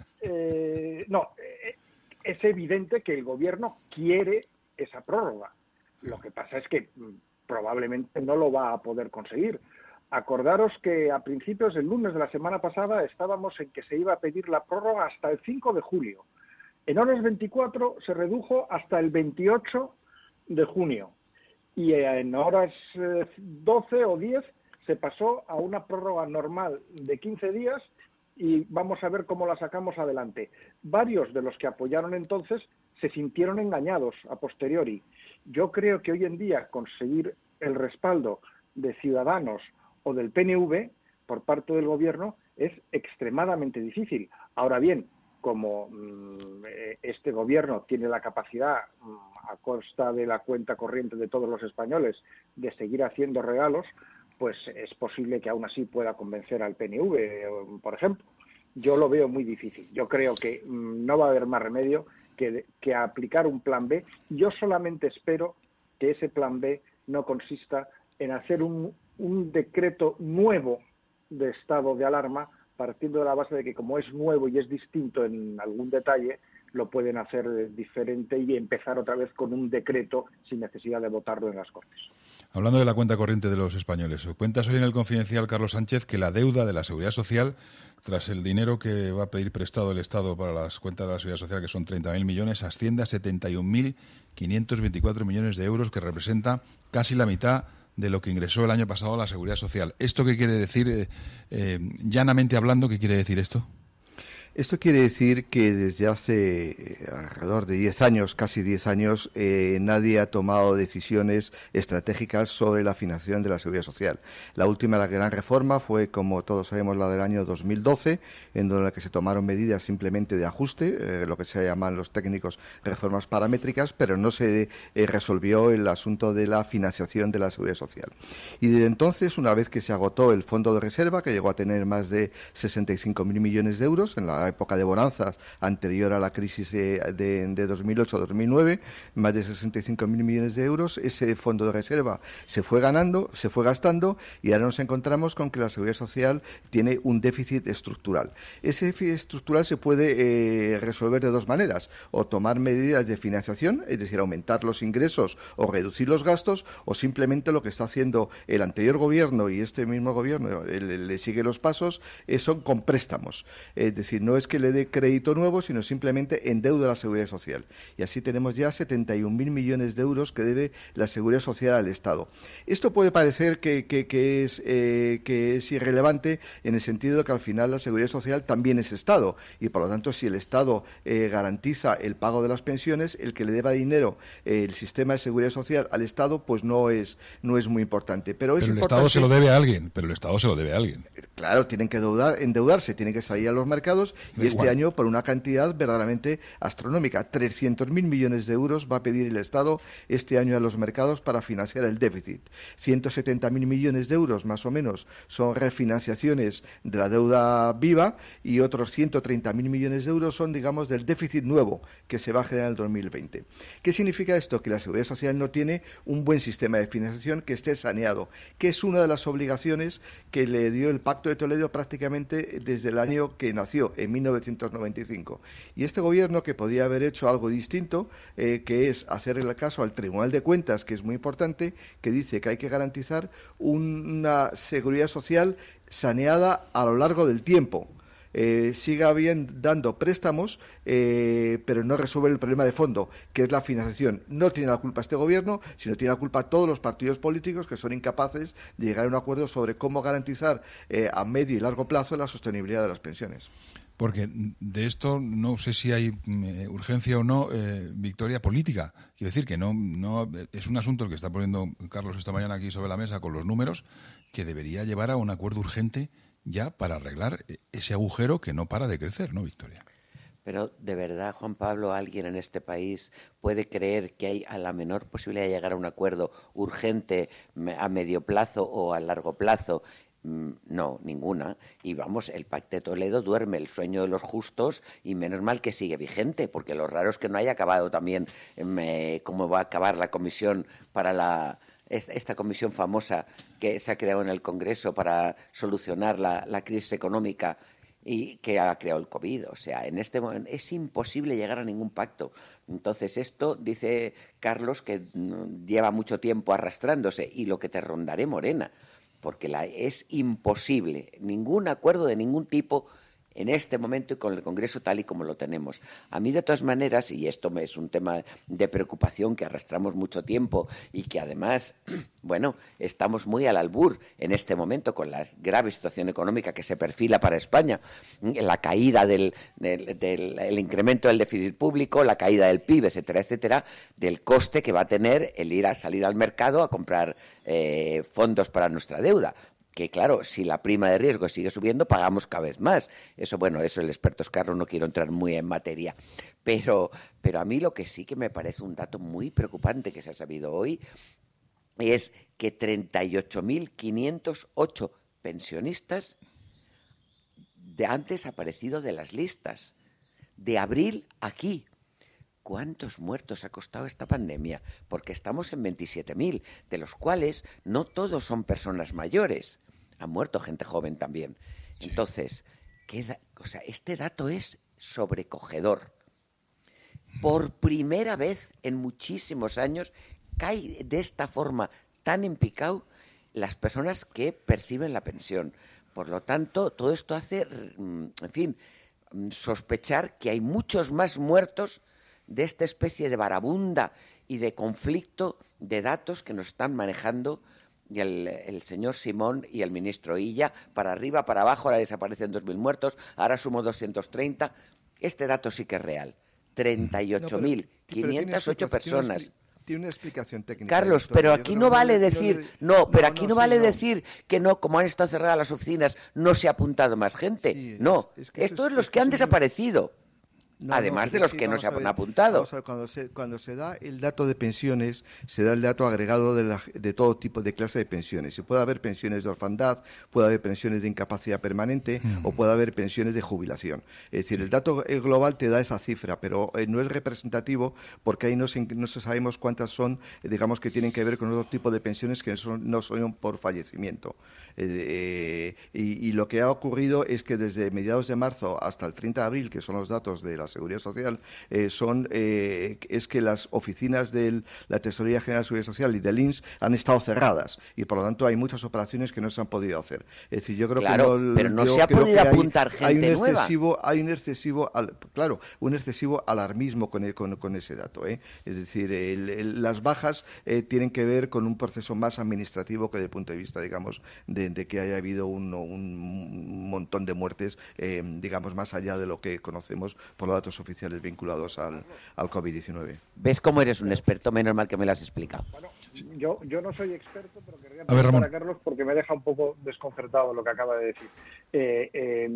E: eh, no, eh, es evidente que el gobierno quiere esa prórroga. Lo que pasa es que probablemente no lo va a poder conseguir. Acordaros que a principios del lunes de la semana pasada estábamos en que se iba a pedir la prórroga hasta el cinco de julio. En horas veinticuatro se redujo hasta el veintiocho de junio. Y en horas doce o diez se pasó a una prórroga normal de quince días y vamos a ver cómo la sacamos adelante. Varios de los que apoyaron entonces se sintieron engañados a posteriori. Yo creo que hoy en día conseguir el respaldo de Ciudadanos o del P N V por parte del gobierno es extremadamente difícil. Ahora bien, como mmm, este gobierno tiene la capacidad, mmm, a costa de la cuenta corriente de todos los españoles, de seguir haciendo regalos, pues es posible que aún así pueda convencer al P N V, por ejemplo. Yo lo veo muy difícil. Yo creo que mmm, no va a haber más remedio que, que aplicar un plan B. Yo solamente espero que ese plan B no consista en hacer un, un decreto nuevo de estado de alarma, partiendo de la base de que como es nuevo y es distinto en algún detalle, lo pueden hacer diferente y empezar otra vez con un decreto sin necesidad de votarlo en las Cortes.
A: Hablando de la cuenta corriente de los españoles, cuentas hoy en el Confidencial, Carlos Sánchez, que la deuda de la Seguridad Social, tras el dinero que va a pedir prestado el Estado para las cuentas de la Seguridad Social, que son treinta mil millones, asciende a setenta y un mil quinientos veinticuatro millones de euros, que representa casi la mitad de lo que ingresó el año pasado a la Seguridad Social. ¿Esto qué quiere decir, eh, eh, llanamente hablando, qué quiere decir esto?
B: Esto quiere decir que desde hace alrededor de diez años, casi diez años, eh, nadie ha tomado decisiones estratégicas sobre la financiación de la Seguridad Social. La última, la gran reforma, fue, como todos sabemos, la del año dos mil doce, en donde la que se tomaron medidas simplemente de ajuste, eh, lo que se llaman los técnicos reformas paramétricas, pero no se eh, resolvió el asunto de la financiación de la Seguridad Social. Y desde entonces, una vez que se agotó el fondo de reserva, que llegó a tener más de sesenta y cinco mil millones de euros en la época de bonanzas anterior a la crisis de, de, de dos mil ocho a dos mil nueve, más de sesenta y cinco mil millones de euros, ese fondo de reserva se fue ganando, se fue gastando, y ahora nos encontramos con que la Seguridad Social tiene un déficit estructural. Ese déficit estructural se puede eh, resolver de dos maneras: o tomar medidas de financiación, es decir, aumentar los ingresos o reducir los gastos, o simplemente lo que está haciendo el anterior gobierno y este mismo gobierno le, le sigue los pasos, eh, son con préstamos. Es decir, no es que le dé crédito nuevo, sino simplemente endeuda la Seguridad Social. Y así tenemos ya setenta y un mil millones de euros que debe la Seguridad Social al Estado. Esto puede parecer que, que, que, es, eh, que es irrelevante, en el sentido de que al final la Seguridad Social también es Estado, y por lo tanto, si el Estado eh, garantiza el pago de las pensiones, el que le deba dinero eh, el sistema de Seguridad Social al Estado, pues no es, no es muy importante. Pero, es
A: pero el
B: importante...
A: Estado se lo debe a alguien, pero el Estado se lo debe a alguien.
B: Claro, tienen que endeudar, endeudarse, tienen que salir a los mercados, y este
A: igual.
B: año por una cantidad verdaderamente astronómica. trescientos mil millones de euros va a pedir el Estado este año a los mercados para financiar el déficit. ciento setenta mil millones de euros, más o menos, son refinanciaciones de la deuda viva, y otros ciento treinta mil millones de euros son, digamos, del déficit nuevo que se va a generar en el dos mil veinte. ¿Qué significa esto? Que la Seguridad Social no tiene un buen sistema de financiación que esté saneado, que es una de las obligaciones que le dio el Pacto de Toledo prácticamente desde el año que nació, en mil novecientos noventa y cinco. Y este gobierno, que podía haber hecho algo distinto, eh, que es hacer el caso al Tribunal de Cuentas, que es muy importante, que dice que hay que garantizar una seguridad social saneada a lo largo del tiempo. Eh, siga bien dando préstamos, eh, pero no resuelve el problema de fondo, que es la financiación. No tiene la culpa este gobierno, sino tiene la culpa todos los partidos políticos, que son incapaces de llegar a un acuerdo sobre cómo garantizar eh, a medio y largo plazo la sostenibilidad de las pensiones.
A: Porque de esto no sé si hay eh, urgencia o no, eh, victoria política. Quiero decir que no, no es un asunto el que está poniendo Carlos esta mañana aquí sobre la mesa con los números, que debería llevar a un acuerdo urgente ya para arreglar ese agujero que no para de crecer, ¿no, Victoria?
C: Pero, ¿de verdad, Juan Pablo, alguien en este país puede creer que hay a la menor posibilidad de llegar a un acuerdo urgente a medio plazo o a largo plazo? No, ninguna. Y vamos, el Pacto de Toledo duerme el sueño de los justos, y menos mal que sigue vigente, porque lo raro es que no haya acabado también eh, cómo va a acabar la comisión para la... esta comisión famosa que se ha creado en el Congreso para solucionar la, la crisis económica y que ha creado el COVID. O sea, en este momento es imposible llegar a ningún pacto. Entonces, esto, dice Carlos, que lleva mucho tiempo arrastrándose, y lo que te rondaré, Morena, porque la, es imposible ningún acuerdo de ningún tipo en este momento y con el Congreso tal y como lo tenemos. A mí, de todas maneras, y esto es un tema de preocupación que arrastramos mucho tiempo y que además, bueno, estamos muy al albur en este momento con la grave situación económica que se perfila para España, la caída del, del, del el incremento del déficit público, la caída del P I B, etcétera, etcétera, del coste que va a tener el ir a salir al mercado a comprar eh, fondos para nuestra deuda. Que claro, si la prima de riesgo sigue subiendo, pagamos cada vez más. Eso, bueno, eso el experto es Carlos, no quiero entrar muy en materia. Pero, pero a mí lo que sí que me parece un dato muy preocupante que se ha sabido hoy es que treinta y ocho mil quinientos ocho pensionistas de han desaparecido de las listas. De abril aquí. ¿Cuántos muertos ha costado esta pandemia? Porque estamos en veintisiete mil, de los cuales no todos son personas mayores. Ha muerto gente joven también. Sí. Entonces, ¿qué da? O sea, este dato es sobrecogedor. Por primera vez en muchísimos años cae de esta forma están en picado las personas que perciben la pensión. Por lo tanto, todo esto hace, en fin, sospechar que hay muchos más muertos de esta especie de barabunda y de conflicto de datos que nos están manejando el, el señor Simón y el ministro Illa, para arriba, para abajo. Ahora desaparecen dos mil muertos, ahora sumo doscientos treinta. Este dato sí que es real. treinta y ocho mil quinientas ocho personas.
B: Tiene una explicación técnica.
C: Carlos, pero aquí no vale decir, no, pero aquí no vale decir que no, como han estado cerradas las oficinas, no se ha apuntado más gente. No, esto es los que han desaparecido. No, Además no, de los que, que no se han apuntado.
B: Ver, cuando, se, cuando se da el dato de pensiones, se da el dato agregado de, la, de todo tipo de clase de pensiones. Y puede haber pensiones de orfandad, puede haber pensiones de incapacidad permanente mm. o puede haber pensiones de jubilación. Es decir, el dato global te da esa cifra, pero eh, no es representativo porque ahí no, se, no se sabemos cuántas son, eh, digamos, que tienen que ver con otro tipo de pensiones que son, no son por fallecimiento. Eh, eh, y, y lo que ha ocurrido es que desde mediados de marzo hasta el treinta de abril, que son los datos de la Seguridad Social, eh, son eh, es que las oficinas de la Tesorería General de Seguridad Social y del I N S han estado cerradas y por lo tanto hay muchas operaciones que no se han podido hacer. Es decir, yo creo
C: claro,
B: que no,
C: pero no se ha podido apuntar
B: hay,
C: gente
B: hay un
C: nueva.
B: excesivo, hay un excesivo, claro, un excesivo alarmismo con, el, con, con ese dato. ¿eh? Es decir, el, el, las bajas eh, tienen que ver con un proceso más administrativo que desde el punto de vista, digamos, de, de que haya habido un, un montón de muertes, eh, digamos, más allá de lo que conocemos por los datos oficiales vinculados al, al COVID diecinueve.
C: ¿Ves cómo eres un experto? Menos mal que me lo has explicado.
E: Bueno, yo, yo no soy experto, pero querría
A: preguntar
E: a, a Carlos porque me deja un poco desconcertado lo que acaba de decir. Eh, eh,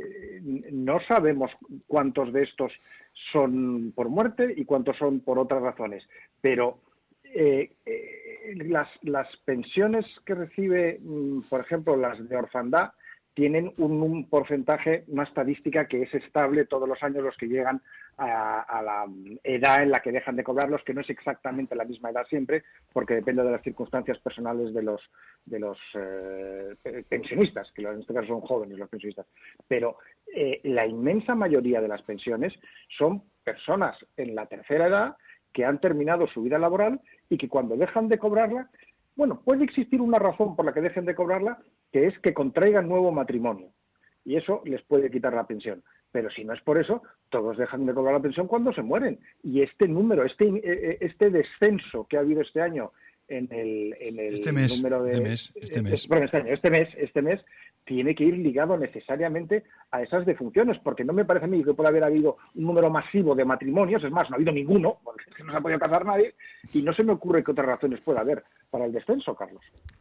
E: no sabemos cuántos de estos son por muerte y cuántos son por otras razones, pero eh, eh, las, las pensiones que recibe, por ejemplo, las de orfandad, tienen un, un porcentaje, una estadística que es estable todos los años, los que llegan a, a la edad en la que dejan de cobrarlos, que no es exactamente la misma edad siempre, porque depende de las circunstancias personales de los de los eh, pensionistas, que en este caso son jóvenes los pensionistas. Pero eh, la inmensa mayoría de las pensiones son personas en la tercera edad que han terminado su vida laboral y que cuando dejan de cobrarla, bueno, puede existir una razón por la que dejen de cobrarla, que es que contraigan nuevo matrimonio. Y eso les puede quitar la pensión. Pero si no es por eso, todos dejan de cobrar la pensión cuando se mueren. Y este número, este este descenso que ha habido este año en el, en el
A: este mes,
E: número de...
A: Este mes, este mes.
E: Este, perdón, este año, este mes, este mes tiene que ir ligado necesariamente a esas defunciones, porque no me parece a mí que pueda haber habido un número masivo de matrimonios, es más, no ha habido ninguno, porque es que no se ha podido casar nadie, y no se me ocurre qué otras razones pueda haber para el descenso, Carlos.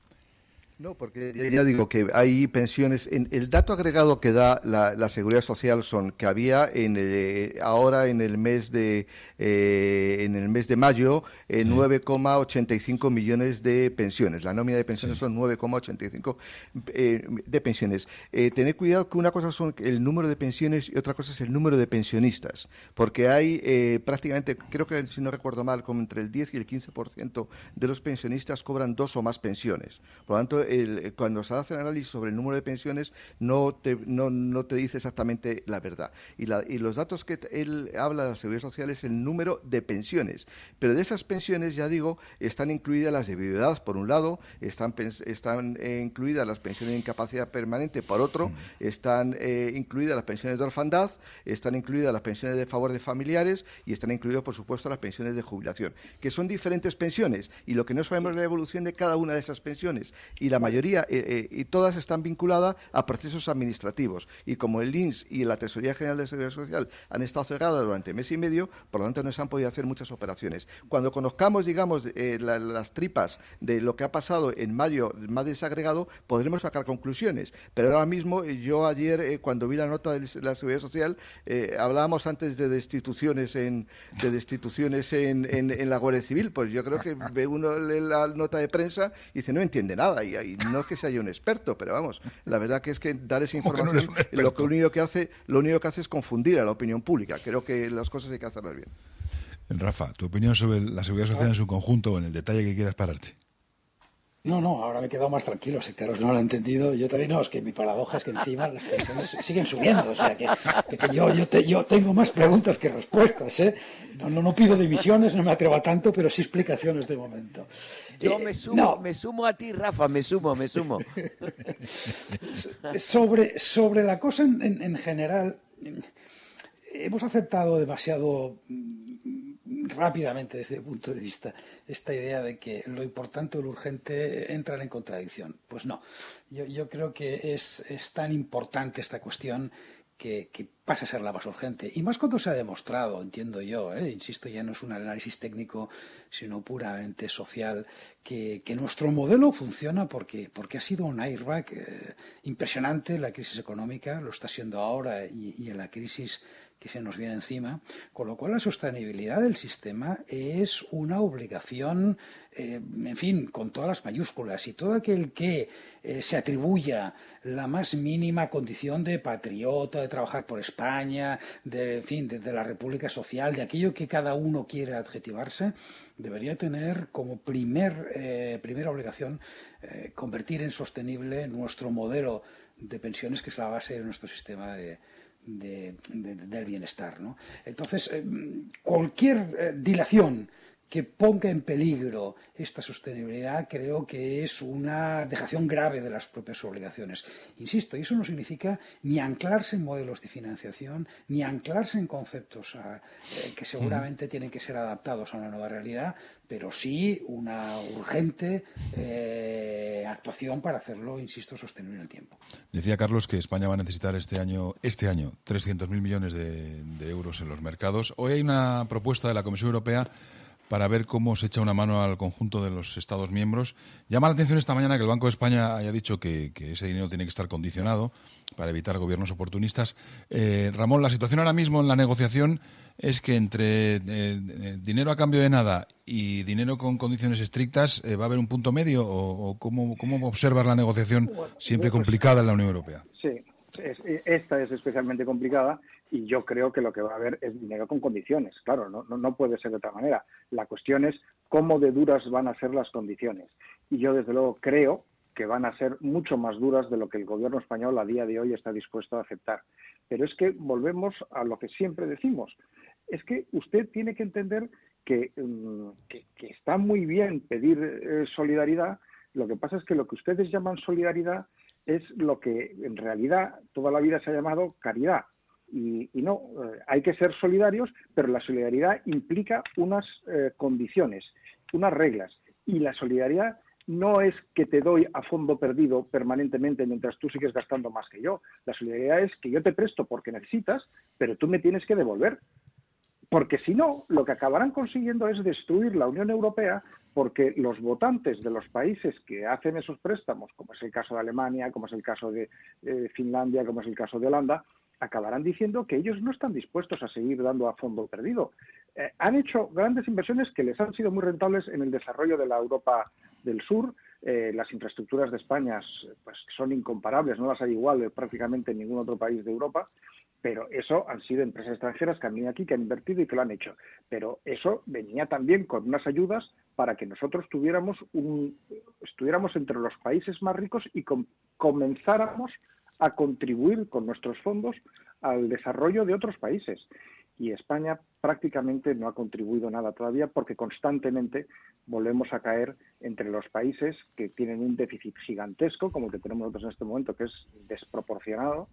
B: No, porque ya digo que hay pensiones. En el dato agregado que da la, la Seguridad Social son que había en el, ahora en el mes de eh, en el mes de mayo eh, nueve coma ochenta y cinco millones de pensiones. La nómina de pensiones sí. son nueve coma ochenta y cinco eh, de pensiones. Eh, tened cuidado que una cosa son el número de pensiones y otra cosa es el número de pensionistas, porque hay eh, prácticamente, creo que si no recuerdo mal, como entre el diez y el quince por ciento de los pensionistas cobran dos o más pensiones. Por lo tanto, El, cuando se hace el análisis sobre el número de pensiones no te, no, no te dice exactamente la verdad. Y, la, y los datos que él habla de la Seguridad Social es el número de pensiones. Pero de esas pensiones, ya digo, están incluidas las de viudedad, por un lado, están, están eh, incluidas las pensiones de incapacidad permanente, por otro, están eh, incluidas las pensiones de orfandad, están incluidas las pensiones de favor de familiares y están incluidas, por supuesto, las pensiones de jubilación, que son diferentes pensiones. Y lo que no sabemos es la evolución de cada una de esas pensiones. Y la mayoría Eh, eh, y todas están vinculadas a procesos administrativos y como el I N S y la Tesorería General de Seguridad Social han estado cerradas durante mes y medio, por lo tanto no se han podido hacer muchas operaciones. Cuando conozcamos, digamos, eh, la, las tripas de lo que ha pasado en mayo más desagregado, podremos sacar conclusiones, pero ahora mismo yo ayer eh, cuando vi la nota de la Seguridad Social eh, hablábamos antes de destituciones en de destituciones en, en, en la Guardia Civil, pues yo creo que ve uno la nota de prensa y dice no entiende nada y, y no que sea yo un experto, pero vamos, la verdad que es que dar esa información no lo que único que hace, lo único que hace es confundir a la opinión pública. Creo que las cosas hay que hacerlas bien.
A: Rafa, tu opinión sobre la Seguridad Social en su conjunto o en el detalle que quieras pararte.
D: No, no, ahora me he quedado más tranquilo, si Carlos no lo ha entendido, yo también no, es que mi paradoja es que encima las pensiones siguen subiendo, o sea que, que yo, yo, te, yo tengo más preguntas que respuestas, ¿eh? No, no, no pido dimisiones, no me atrevo a tanto, pero sí explicaciones de momento.
C: Yo
D: eh,
C: me sumo,
D: no.
C: me sumo a ti, Rafa, me sumo, me sumo.
D: sobre, sobre la cosa en, en, en general, hemos aceptado demasiado rápidamente desde el punto de vista esta idea de que lo importante o lo urgente entran en contradicción. Pues no, yo, yo creo que es, es tan importante esta cuestión que, que pasa a ser la más urgente. Y más cuando se ha demostrado, entiendo yo, ¿eh? Insisto, ya no es un análisis técnico, sino puramente social, que, que nuestro modelo funciona porque, porque ha sido un airbag eh, impresionante. La crisis económica lo está siendo ahora y, y en la crisis que se nos viene encima, con lo cual la sostenibilidad del sistema es una obligación, eh, en fin, con todas las mayúsculas, y todo aquel que eh, se atribuya la más mínima condición de patriota, de trabajar por España, de, en fin, de, de la República Social, de aquello que cada uno quiere adjetivarse, debería tener como primer, eh, primera obligación eh, convertir en sostenible nuestro modelo de pensiones, que es la base de nuestro sistema de De, de, del bienestar, ¿no? Entonces, eh, cualquier eh, dilación que ponga en peligro esta sostenibilidad creo que es una dejación grave de las propias obligaciones. Insisto, y eso no significa ni anclarse en modelos de financiación, ni anclarse en conceptos a, eh, que seguramente tienen que ser adaptados a una nueva realidad, pero sí una urgente eh, actuación para hacerlo, insisto, sostenible en el tiempo.
A: Decía Carlos que España va a necesitar este año, este año trescientos mil millones de, de euros en los mercados. Hoy hay una propuesta de la Comisión Europea para ver cómo se echa una mano al conjunto de los Estados miembros. Llama la atención esta mañana que el Banco de España haya dicho que, que ese dinero tiene que estar condicionado para evitar gobiernos oportunistas. Eh, Ramón, la situación ahora mismo en la negociación es que entre eh, dinero a cambio de nada y dinero con condiciones estrictas, eh, ¿va a haber un punto medio o, o cómo, cómo observas la negociación siempre complicada en la Unión Europea?
E: Sí, es, esta es especialmente complicada y yo creo que lo que va a haber es dinero con condiciones. Claro, no, no, no puede ser de otra manera. La cuestión es cómo de duras van a ser las condiciones. Y yo, desde luego, creo que van a ser mucho más duras de lo que el gobierno español a día de hoy está dispuesto a aceptar. Pero es que volvemos a lo que siempre decimos. Es que usted tiene que entender que, que, que está muy bien pedir eh, solidaridad. Lo que pasa es que lo que ustedes llaman solidaridad es lo que en realidad toda la vida se ha llamado caridad. Y, y no, eh, hay que ser solidarios, pero la solidaridad implica unas eh, condiciones, unas reglas. Y la solidaridad no es que te doy a fondo perdido permanentemente mientras tú sigues gastando más que yo. La solidaridad es que yo te presto porque necesitas, pero tú me tienes que devolver. Porque si no, lo que acabarán consiguiendo es destruir la Unión Europea, porque los votantes de los países que hacen esos préstamos, como es el caso de Alemania, como es el caso de eh, Finlandia, como es el caso de Holanda, acabarán diciendo que ellos no están dispuestos a seguir dando a fondo perdido. Eh, han hecho grandes inversiones que les han sido muy rentables en el desarrollo de la Europa del Sur. Eh, las infraestructuras de España pues, son incomparables, no las hay igual prácticamente en ningún otro país de Europa. Pero eso han sido empresas extranjeras que han venido aquí, que han invertido y que lo han hecho. Pero eso venía también con unas ayudas para que nosotros tuviéramos un, estuviéramos entre los países más ricos y com, comenzáramos a contribuir con nuestros fondos al desarrollo de otros países. Y España prácticamente no ha contribuido nada todavía porque constantemente volvemos a caer entre los países que tienen un déficit gigantesco, como el que tenemos nosotros en este momento, que es desproporcionado,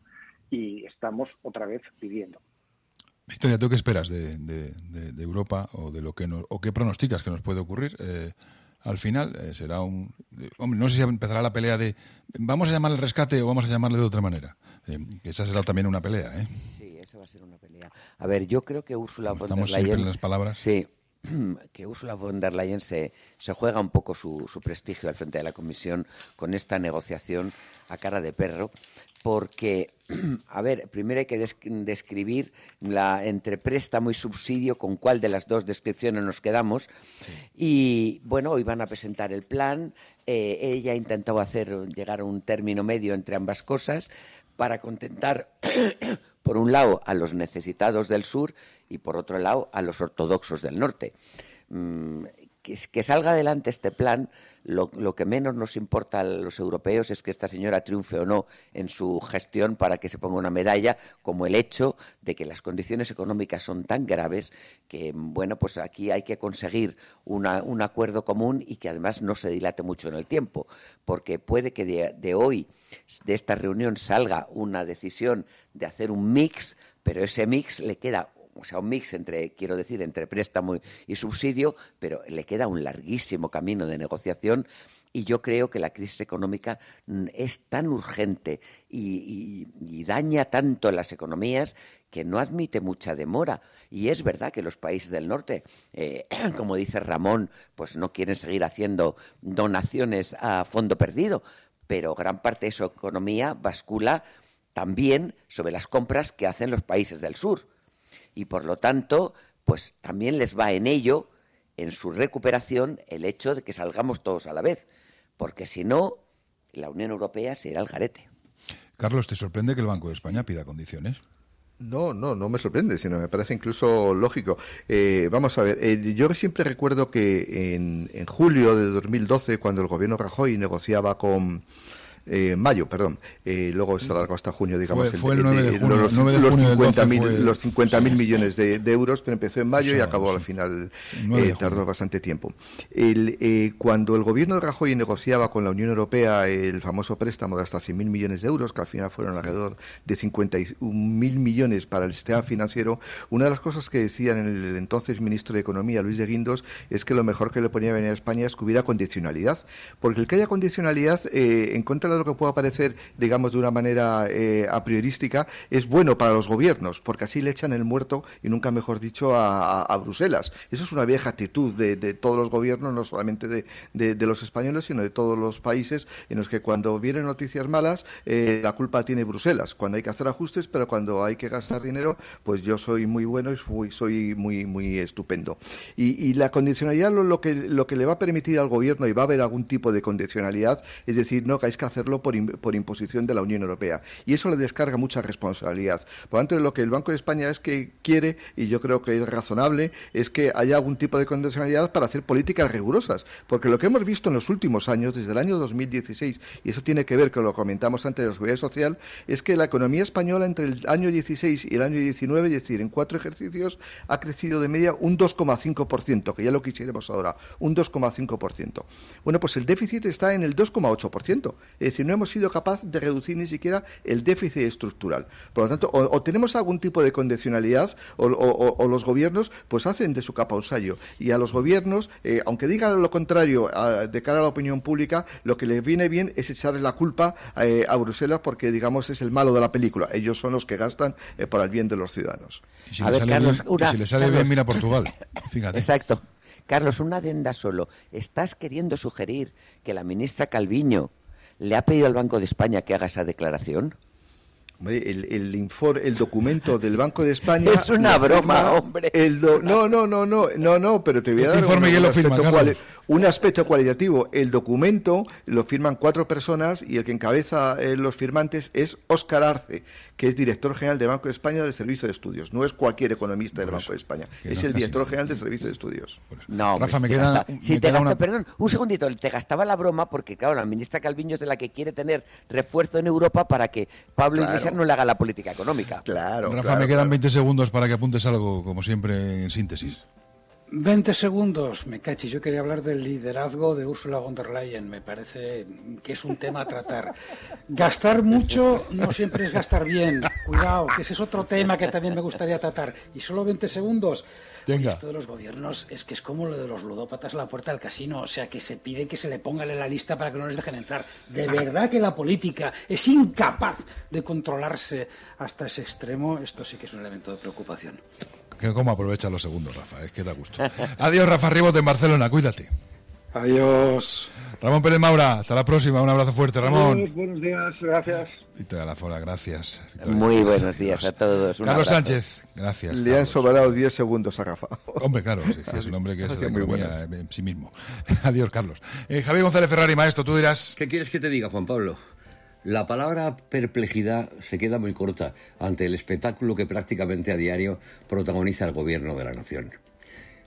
E: y estamos otra vez pidiendo.
A: Victoria, ¿tú qué esperas de, de, de, de Europa o de lo que nos, o qué pronosticas que nos puede ocurrir? Eh, al final eh, será un... Eh, hombre, no sé si empezará la pelea de ¿vamos a llamarle rescate o vamos a llamarle de otra manera? Eh, esa será también una pelea, ¿eh?
C: Sí, esa va a ser una pelea. A ver, yo creo que Ursula
A: Como
C: von der
A: estamos siempre
C: Leyen...
A: en las palabras.
C: Sí, que Ursula von der Leyen se, se juega un poco su, su prestigio al frente de la Comisión con esta negociación a cara de perro, porque, a ver, primero hay que des- describir la entre préstamo y subsidio, con cuál de las dos descripciones nos quedamos. Sí. Y, bueno, hoy van a presentar el plan. Eh, ella ha intentado hacer llegar a un término medio entre ambas cosas para contentar, por un lado, a los necesitados del sur y, por otro lado, a los ortodoxos del norte. Mm, que, que salga adelante este plan, lo, lo que menos nos importa a los europeos es que esta señora triunfe o no en su gestión para que se ponga una medalla, como el hecho de que las condiciones económicas son tan graves que, bueno, pues aquí hay que conseguir una, un acuerdo común y que además no se dilate mucho en el tiempo, porque puede que de, de hoy, de esta reunión, salga una decisión de hacer un mix, pero ese mix le queda, o sea, un mix entre, quiero decir, entre préstamo y subsidio, pero le queda un larguísimo camino de negociación y yo creo que la crisis económica es tan urgente y, y, y daña tanto las economías que no admite mucha demora. Y es verdad que los países del norte, eh, como dice Ramón, pues no quieren seguir haciendo donaciones a fondo perdido, pero gran parte de su economía bascula también sobre las compras que hacen los países del sur. Y por lo tanto, pues también les va en ello, en su recuperación, el hecho de que salgamos todos a la vez, porque si no, la Unión Europea se irá al garete.
A: Carlos, ¿te sorprende que el Banco de España pida condiciones?
B: No, no, no me sorprende, sino me parece incluso lógico. Eh, vamos a ver, eh, yo siempre recuerdo que en, en julio de dos mil doce, cuando el gobierno Rajoy negociaba con... Eh, mayo, perdón, eh, luego se alargó hasta junio, digamos.
A: Fue, fue el, el nueve de junio, los, nueve de
B: los
A: junio
B: cincuenta mil
A: fue...
B: los cincuenta mil millones de, de euros, pero empezó en mayo
A: sí,
B: y acabó
A: sí.
B: al final, eh, tardó bastante tiempo. El, eh, cuando el gobierno de Rajoy negociaba con la Unión Europea el famoso préstamo de hasta cien mil millones de euros, que al final fueron alrededor de cincuenta y un mil millones para el sistema financiero, una de las cosas que decían el entonces ministro de Economía, Luis de Guindos, es que lo mejor que le ponía venir a España es que hubiera condicionalidad, porque el que haya condicionalidad, eh, en contra de lo que pueda parecer, digamos, de una manera eh, a priorística, es bueno para los gobiernos, porque así le echan el muerto, y nunca mejor dicho, a, a, a Bruselas. Eso es una vieja actitud de, de todos los gobiernos, no solamente de, de, de los españoles, sino de todos los países, en los que cuando vienen noticias malas, eh, la culpa tiene Bruselas, cuando hay que hacer ajustes, pero cuando hay que gastar dinero, pues yo soy muy bueno y soy, soy muy, muy estupendo. Y, y la condicionalidad lo, lo, que, lo que le va a permitir al gobierno, y va a haber algún tipo de condicionalidad, es decir, no, que hay que hacerlo por por imposición de la Unión Europea, y eso le descarga mucha responsabilidad. Por lo tanto, lo que el Banco de España es que quiere, y yo creo que es razonable, es que haya algún tipo de condicionalidad para hacer políticas rigurosas, porque lo que hemos visto en los últimos años, desde el año dos mil dieciséis, y eso tiene que ver con lo que comentamos antes de la seguridad social, es que la economía española entre el año dieciséis y el año diecinueve, es decir, en cuatro ejercicios, ha crecido de media un dos coma cinco por ciento, que ya lo quisiéramos ahora, un dos coma cinco por ciento. Bueno, pues el déficit está en el dos coma ocho por ciento, es decir, no hemos sido capaz de reducir ni siquiera el déficit estructural. Por lo tanto, o, o tenemos algún tipo de condicionalidad o, o, o los gobiernos pues hacen de su capa un sayo. Y a los gobiernos, eh, aunque digan lo contrario a, de cara a la opinión pública, lo que les viene bien es echarle la culpa eh, a Bruselas, porque, digamos, es el malo de la película. Ellos son los que gastan eh, para el bien de los ciudadanos.
A: Y si, a le, ver, sale Carlos, bien, una, y si le sale Carlos, bien, mira Portugal. Fíjate.
C: Exacto. Carlos, una adenda solo. ¿Estás queriendo sugerir que la ministra Calviño le ha pedido al Banco de España que haga esa declaración?
B: El, el, informe, el documento del Banco de España
C: es una broma, firma, hombre.
B: El do, no, no, no, no, no, no, pero te voy a
A: este
B: dar
A: informe
B: un,
A: un,
B: un,
A: aspecto
B: firma,
A: cuali,
B: un aspecto cualitativo. El documento lo firman cuatro personas y el que encabeza eh, los firmantes es Óscar Arce, que es director general del Banco de España del Servicio de Estudios. No es cualquier economista del Banco de España, es no, el director general del Servicio de Estudios.
C: No,
A: Rafa, me
C: te
A: queda,
C: gasta,
A: me
C: si te
A: queda
C: gasta,
A: una...
C: Perdón, un segundito, te gastaba la broma porque, claro, la ministra Calviño es de la que quiere tener refuerzo en Europa para que Pablo claro. Iglesias no le haga la política económica.
B: Claro.
A: Rafa,
B: claro,
A: me quedan
B: claro.
A: veinte segundos para que apuntes algo, como siempre, en síntesis.
D: veinte segundos, me cachis. Yo quería hablar del liderazgo de Ursula von der Leyen. Me parece que es un tema a tratar. Gastar mucho no siempre es gastar bien. Cuidado, que ese es otro tema que también me gustaría tratar. Y solo veinte segundos.
A: Venga.
D: Esto de los gobiernos es que es como lo de los ludópatas a la puerta del casino. O sea, que se pide que se le pongan en la lista para que no les dejen entrar. De verdad que la política es incapaz de controlarse hasta ese extremo. Esto sí que es un elemento de preocupación.
A: Que cómo aprovecha los segundos, Rafa, es que da gusto. Adiós, Rafa Ribot en Barcelona, cuídate.
D: Adiós.
A: Ramón Pérez Maura, hasta la próxima, un abrazo fuerte, Ramón.
E: Adiós, buenos días, gracias.
A: Victoria Lafora, gracias. Victoria,
C: Muy
A: gracias,
C: buenos días
A: Dios.
C: a todos. Un
A: Carlos
C: abrazo.
A: Sánchez, gracias.
B: Le han sobrado diez segundos a Rafa.
A: Hombre, claro, sí, es un hombre que es de
B: muy
A: economía en sí mismo. Adiós, Carlos. Eh, Javier González Ferrari, maestro, tú dirás...
F: ¿Qué quieres que te diga, Juan Pablo? La palabra perplejidad se queda muy corta ante el espectáculo que prácticamente a diario protagoniza el gobierno de la nación.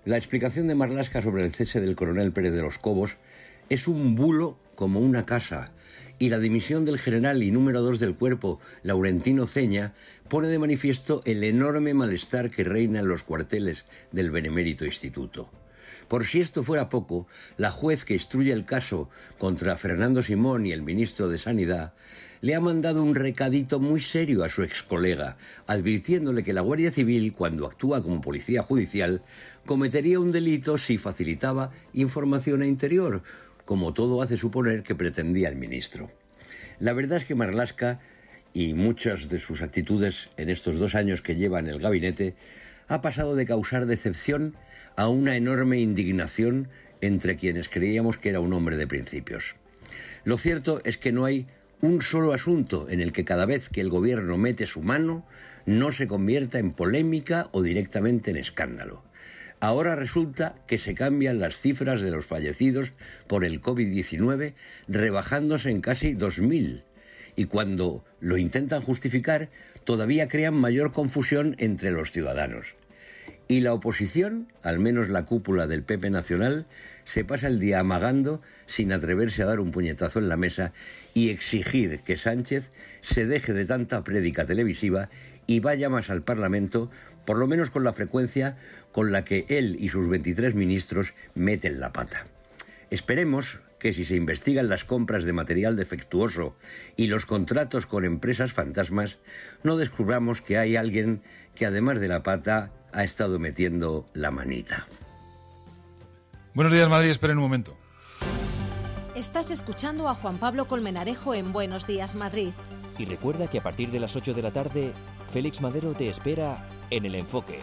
P: La explicación de Marlaska sobre el cese del coronel Pérez de los Cobos es un bulo como una casa, y la dimisión del general y número dos del cuerpo, Laurentino Ceña, pone de manifiesto el enorme malestar que reina en los cuarteles del benemérito instituto. Por si esto fuera poco, la juez que instruye el caso contra Fernando Simón y el ministro de Sanidad le ha mandado un recadito muy serio a su excolega, advirtiéndole que la Guardia Civil, cuando actúa como policía judicial, cometería un delito si facilitaba información a Interior, como todo hace suponer que pretendía el ministro. La verdad es que Marlaska, y muchas de sus actitudes en estos dos años que lleva en el gabinete, ha pasado de causar decepción a una enorme indignación entre quienes creíamos que era un hombre de principios. Lo cierto es que no hay un solo asunto en el que cada vez que el gobierno mete su mano no se convierta en polémica o directamente en escándalo. Ahora resulta que se cambian las cifras de los fallecidos por el COVID diecinueve, rebajándose en casi dos mil. Y cuando lo intentan justificar, todavía crean mayor confusión entre los ciudadanos. Y la oposición, al menos la cúpula del P P Nacional, se pasa el día amagando sin atreverse a dar un puñetazo en la mesa y exigir que Sánchez se deje de tanta prédica televisiva y vaya más al Parlamento, por lo menos con la frecuencia con la que él y sus veintitrés ministros meten la pata. Esperemos que si se investigan las compras de material defectuoso y los contratos con empresas fantasmas, no descubramos que hay alguien que además de la pata ha estado metiendo la manita.
A: Buenos días, Madrid. Esperen un momento.
G: Estás escuchando a Juan Pablo Colmenarejo en Buenos Días, Madrid.
H: Y recuerda que a partir de las ocho de la tarde, Félix Madero te espera en El Enfoque.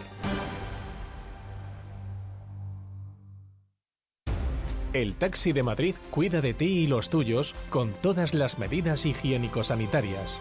I: El Taxi de Madrid cuida de ti y los tuyos con todas las medidas higiénico-sanitarias.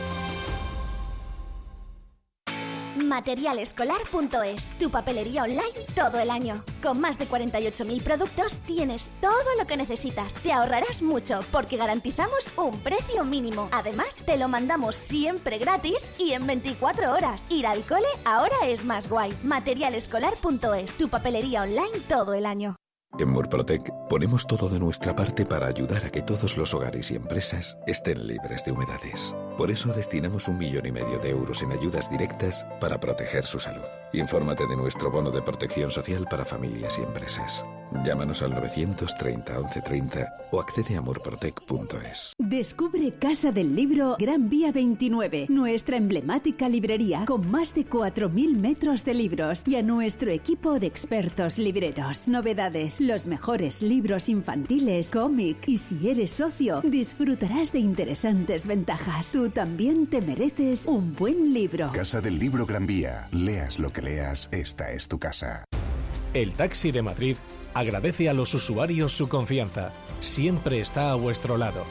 Q: material escolar punto es, tu papelería online todo el año. Con más de cuarenta y ocho mil productos tienes todo lo que necesitas. Te ahorrarás mucho porque garantizamos un precio mínimo. Además, te lo mandamos siempre gratis y en veinticuatro horas. Ir al cole ahora es más guay. material escolar punto es, tu papelería online todo el año.
R: En Murprotec ponemos todo de nuestra parte para ayudar a que todos los hogares y empresas estén libres de humedades. Por eso destinamos un millón y medio de euros en ayudas directas para proteger su salud. Infórmate de nuestro bono de protección social para familias y empresas. Llámanos al novecientos treinta, once treinta o accede a murprotec punto es.
S: Descubre Casa del Libro Gran Vía veintinueve, nuestra emblemática librería con más de cuatro mil metros de libros y a nuestro equipo de expertos libreros. Novedades, los mejores libros infantiles, cómic y si eres socio, disfrutarás de interesantes ventajas. Tú también te mereces un buen libro.
T: Casa del Libro Gran Vía. Leas lo que leas, esta es tu casa.
I: El Taxi de Madrid agradece a los usuarios su confianza. Siempre está a vuestro lado.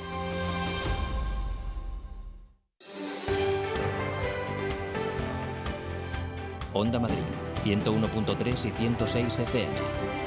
H: Onda Madrid, ciento uno punto tres y ciento seis F M.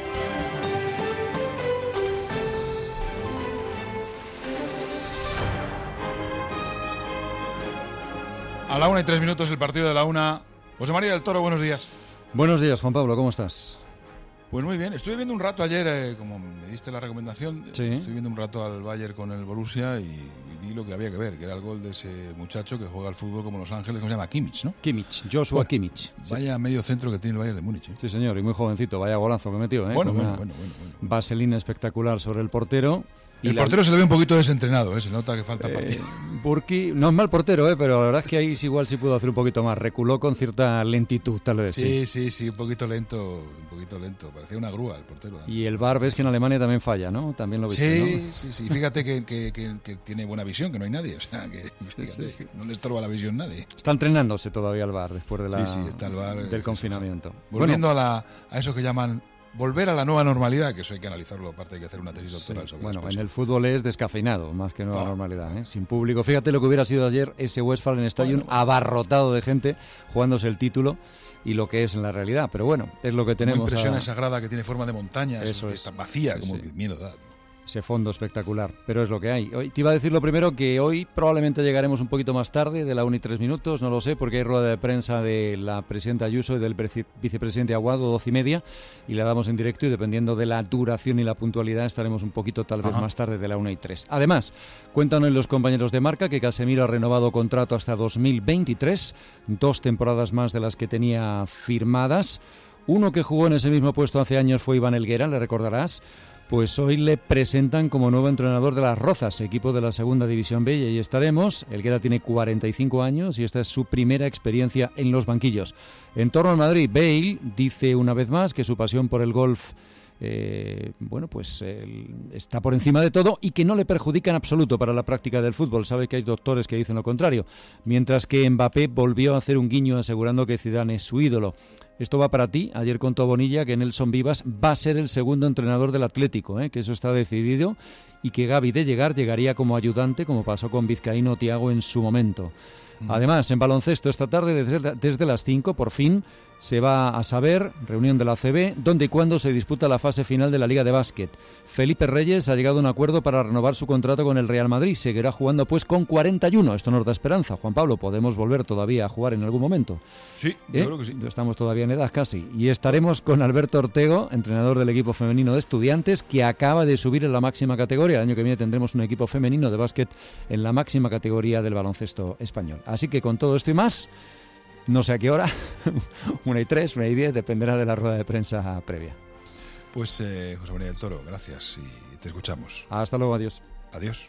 A: A la una y tres minutos el partido de la una. José María del Toro, buenos días.
U: Buenos días, Juan Pablo, ¿cómo estás?
A: Pues muy bien, estuve viendo un rato ayer, eh, como me diste la recomendación,
U: sí.
A: Estuve viendo un rato al Bayern con el Borussia y, y vi lo que había que ver, que era el gol de ese muchacho que juega al fútbol como Los Ángeles, ¿cómo se llama? Kimmich, ¿no?
U: Kimmich, Joshua bueno, Kimmich.
A: Vaya sí. medio centro que tiene el Bayern de Múnich. ¿eh?
U: Sí, señor, y muy jovencito, vaya golazo que metió, ¿eh?
A: Bueno,
U: Con
A: bueno,
U: una
A: bueno, bueno, bueno, bueno.
U: vaselina espectacular sobre el portero.
A: Y el la... portero se le ve un poquito desentrenado, ¿eh? Se nota que falta eh, partido.
U: Burki, no es mal portero, ¿eh? Pero la verdad es que ahí igual sí pudo hacer un poquito más. Reculó con cierta lentitud, tal vez.
A: Sí, sí, sí, sí un poquito lento, un poquito lento. Parecía una grúa el portero. ¿no?
U: Y el V A R ves que en Alemania también falla, ¿no? También lo viste,
A: sí,
U: ¿no?
A: Sí, sí, fíjate que, que, que, que tiene buena visión, que no hay nadie. O sea, que fíjate, sí, sí, sí. no le estorba la visión nadie.
U: Está entrenándose todavía el V A R después de la,
A: sí, sí, está el V A R,
U: del confinamiento.
A: Sí, sí. Volviendo bueno, a, la, a eso que llaman... Volver a la nueva normalidad, que eso hay que analizarlo, aparte hay que hacer una tesis doctoral sí, sobre
U: bueno,
A: eso.
U: En el fútbol es descafeinado, más que nueva no, normalidad, ¿eh? Sin público. Fíjate lo que hubiera sido ayer ese Westfalen Stadium bueno, abarrotado de gente jugándose el título y lo que es en la realidad. Pero bueno, es lo que tenemos.
A: Una impresión
U: a...
A: sagrada que tiene forma de montaña, eso
U: eso
A: que
U: es.
A: está vacía,
U: sí,
A: como
U: sí.
A: que miedo da.
U: ese fondo espectacular, pero es lo que hay. Hoy, te iba a decir lo primero, que hoy probablemente llegaremos un poquito más tarde, de la una y tres minutos, no lo sé, porque hay rueda de prensa de la presidenta Ayuso y del vicepresidente Aguado, doce y media, y la damos en directo, y dependiendo de la duración y la puntualidad estaremos un poquito tal vez Ajá. más tarde de la una y tres. Además, cuéntanos los compañeros de Marca que Casemiro ha renovado contrato hasta dos mil veintitrés, dos temporadas más de las que tenía firmadas. Uno que jugó en ese mismo puesto hace años fue Iván Helguera, le recordarás. Pues hoy le presentan como nuevo entrenador de las Rozas, equipo de la Segunda División B, y ahí estaremos. Helguera tiene cuarenta y cinco años y esta es su primera experiencia en los banquillos. En torno al Madrid, Bale dice una vez más que su pasión por el golf Eh, bueno, pues eh, está por encima de todo y que no le perjudica en absoluto para la práctica del fútbol. Sabe que hay doctores que dicen lo contrario. Mientras que Mbappé volvió a hacer un guiño asegurando que Zidane es su ídolo. Esto va para ti. Ayer contó Bonilla que Nelson Vivas va a ser el segundo entrenador del Atlético, ¿eh? que eso está decidido, y que Gavi, de llegar, llegaría como ayudante, como pasó con Vizcaíno Thiago en su momento. Además, en baloncesto esta tarde, desde, desde las cinco, por fin, se va a saber, reunión de la A C B, dónde y cuándo se disputa la fase final de la Liga de Básquet. Felipe Reyes ha llegado a un acuerdo para renovar su contrato con el Real Madrid. Seguirá jugando pues con cuarenta y uno. Esto nos da esperanza. Juan Pablo, ¿podemos volver todavía a jugar en algún momento?
A: Sí,
U: ¿Eh?
A: yo creo que sí.
U: Estamos todavía en edad casi. Y estaremos con Alberto Ortego, entrenador del equipo femenino de Estudiantes, que acaba de subir en la máxima categoría. El año que viene tendremos un equipo femenino de básquet en la máxima categoría del baloncesto español. Así que con todo esto y más, no sé a qué hora, una y tres, una y diez, dependerá de la rueda de prensa previa.
A: Pues eh, José María del Toro, gracias y te escuchamos.
U: Hasta luego, adiós.
A: Adiós.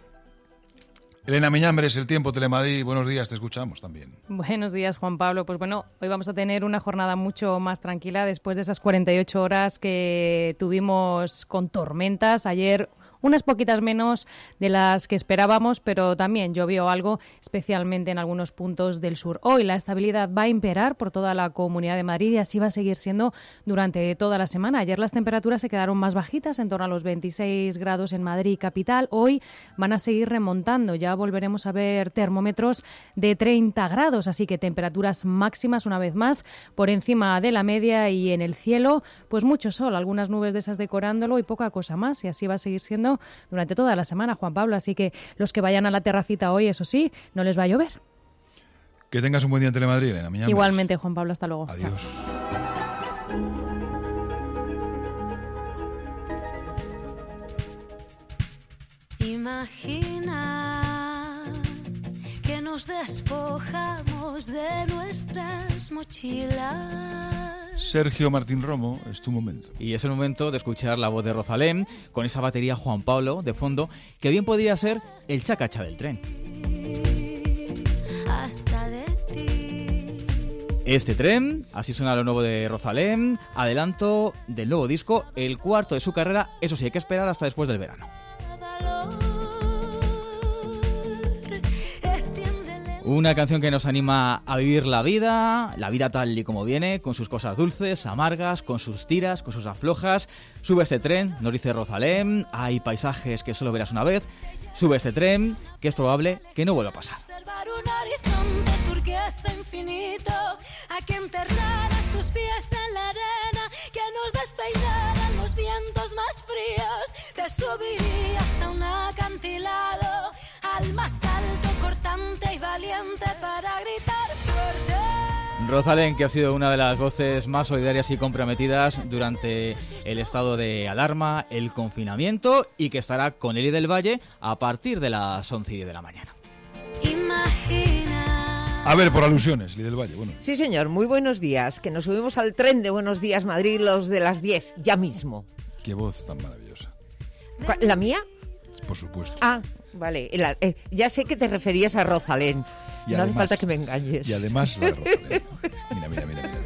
A: Elena Miñambres, El Tiempo, Telemadrid, buenos días, te escuchamos también.
K: Buenos días, Juan Pablo. Pues bueno, hoy vamos a tener una jornada mucho más tranquila después de esas cuarenta y ocho horas que tuvimos con tormentas. Ayer unas poquitas menos de las que esperábamos, pero también llovió algo, especialmente en algunos puntos del sur. Hoy la estabilidad va a imperar por toda la Comunidad de Madrid y así va a seguir siendo durante toda la semana. Ayer las temperaturas se quedaron más bajitas, en torno a los veintiséis grados en Madrid capital. Hoy van a seguir remontando, ya volveremos a ver termómetros de treinta grados, así que temperaturas máximas una vez más por encima de la media, y en el cielo pues mucho sol, algunas nubes de esas decorándolo y poca cosa más, y así va a seguir siendo durante toda la semana, Juan Pablo. Así que los que vayan a la terracita hoy, eso sí, no les va a llover.
A: Que tengas un buen día en Telemadrid, Elena Miñambres.
K: Igualmente, Juan Pablo, hasta luego.
A: Adiós.
K: Chao.
V: Imagina que nos despojamos de nuestras mochilas.
A: Sergio Martín Romo, es tu momento.
W: Y es el momento de escuchar la voz de Rosalén con esa batería Juan Pablo de fondo, que bien podría ser el chacacha del tren.
V: Hasta de ti.
W: Este tren, así suena lo nuevo de Rosalén, adelanto del nuevo disco, el cuarto de su carrera. Eso sí, hay que esperar hasta después del verano. Una canción que nos anima a vivir la vida, la vida tal y como viene, con sus cosas dulces, amargas, con sus tiras, con sus aflojas. Sube este tren, nos dice Rosalén, hay paisajes que solo verás una vez. Sube este tren, que es probable que no vuelva a pasar.
V: Observar un horizonte turquesa infinito, a que enterraras tus pies en la arena, que nos despeinaran los vientos más fríos. Te subiría hasta un acantilado, al más alto, cortante y valiente, para gritar fuerte.
W: Rosalén, que ha sido una de las voces más solidarias y comprometidas durante el estado de alarma, el confinamiento, y que estará con Eli del Valle a partir de las once y diez de la mañana.
V: Imagina.
A: A ver, por alusiones, Eli del Valle, bueno.
X: Sí, señor, muy buenos días, que nos subimos al tren de Buenos Días Madrid, los de las diez, ya mismo.
A: Qué voz tan maravillosa.
X: ¿La mía?
A: Por supuesto.
X: Ah, vale, la, eh, ya sé que te referías a Rosalén.
A: Y
X: no
A: además,
X: hace falta que me engañes.
A: Y además la de Rosalén. Mira, mira, mira, mira,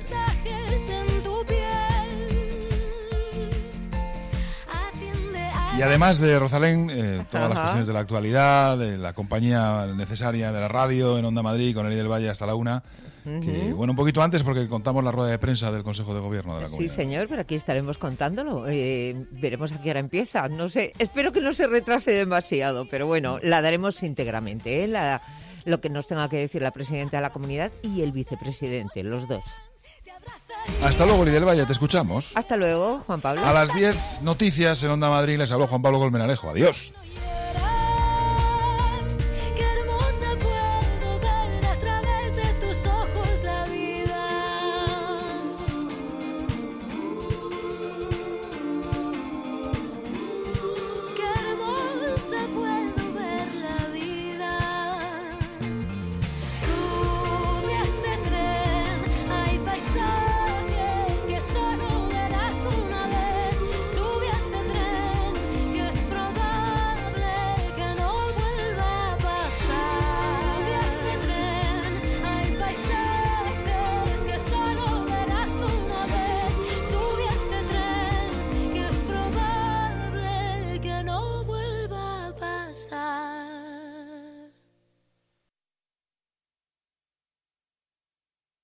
A: mira. Y además de Rosalén, eh, todas Ajá. las cuestiones de la actualidad, de la compañía necesaria de la radio en Onda Madrid, con Eli del Valle hasta la una. Uh-huh. Que, bueno, un poquito antes porque contamos la rueda de prensa del Consejo de Gobierno de la Comunidad.
X: Sí, señor, pero aquí estaremos contándolo. Eh, veremos a qué hora empieza. No sé, espero que no se retrase demasiado, pero bueno, la daremos íntegramente, ¿eh? La, lo que nos tenga que decir la presidenta de la Comunidad y el vicepresidente, los dos.
A: Hasta luego, Lidia del Valle, te escuchamos.
X: Hasta luego, Juan Pablo.
A: A las diez, noticias en Onda Madrid. Les habló Juan Pablo Colmenarejo. Adiós.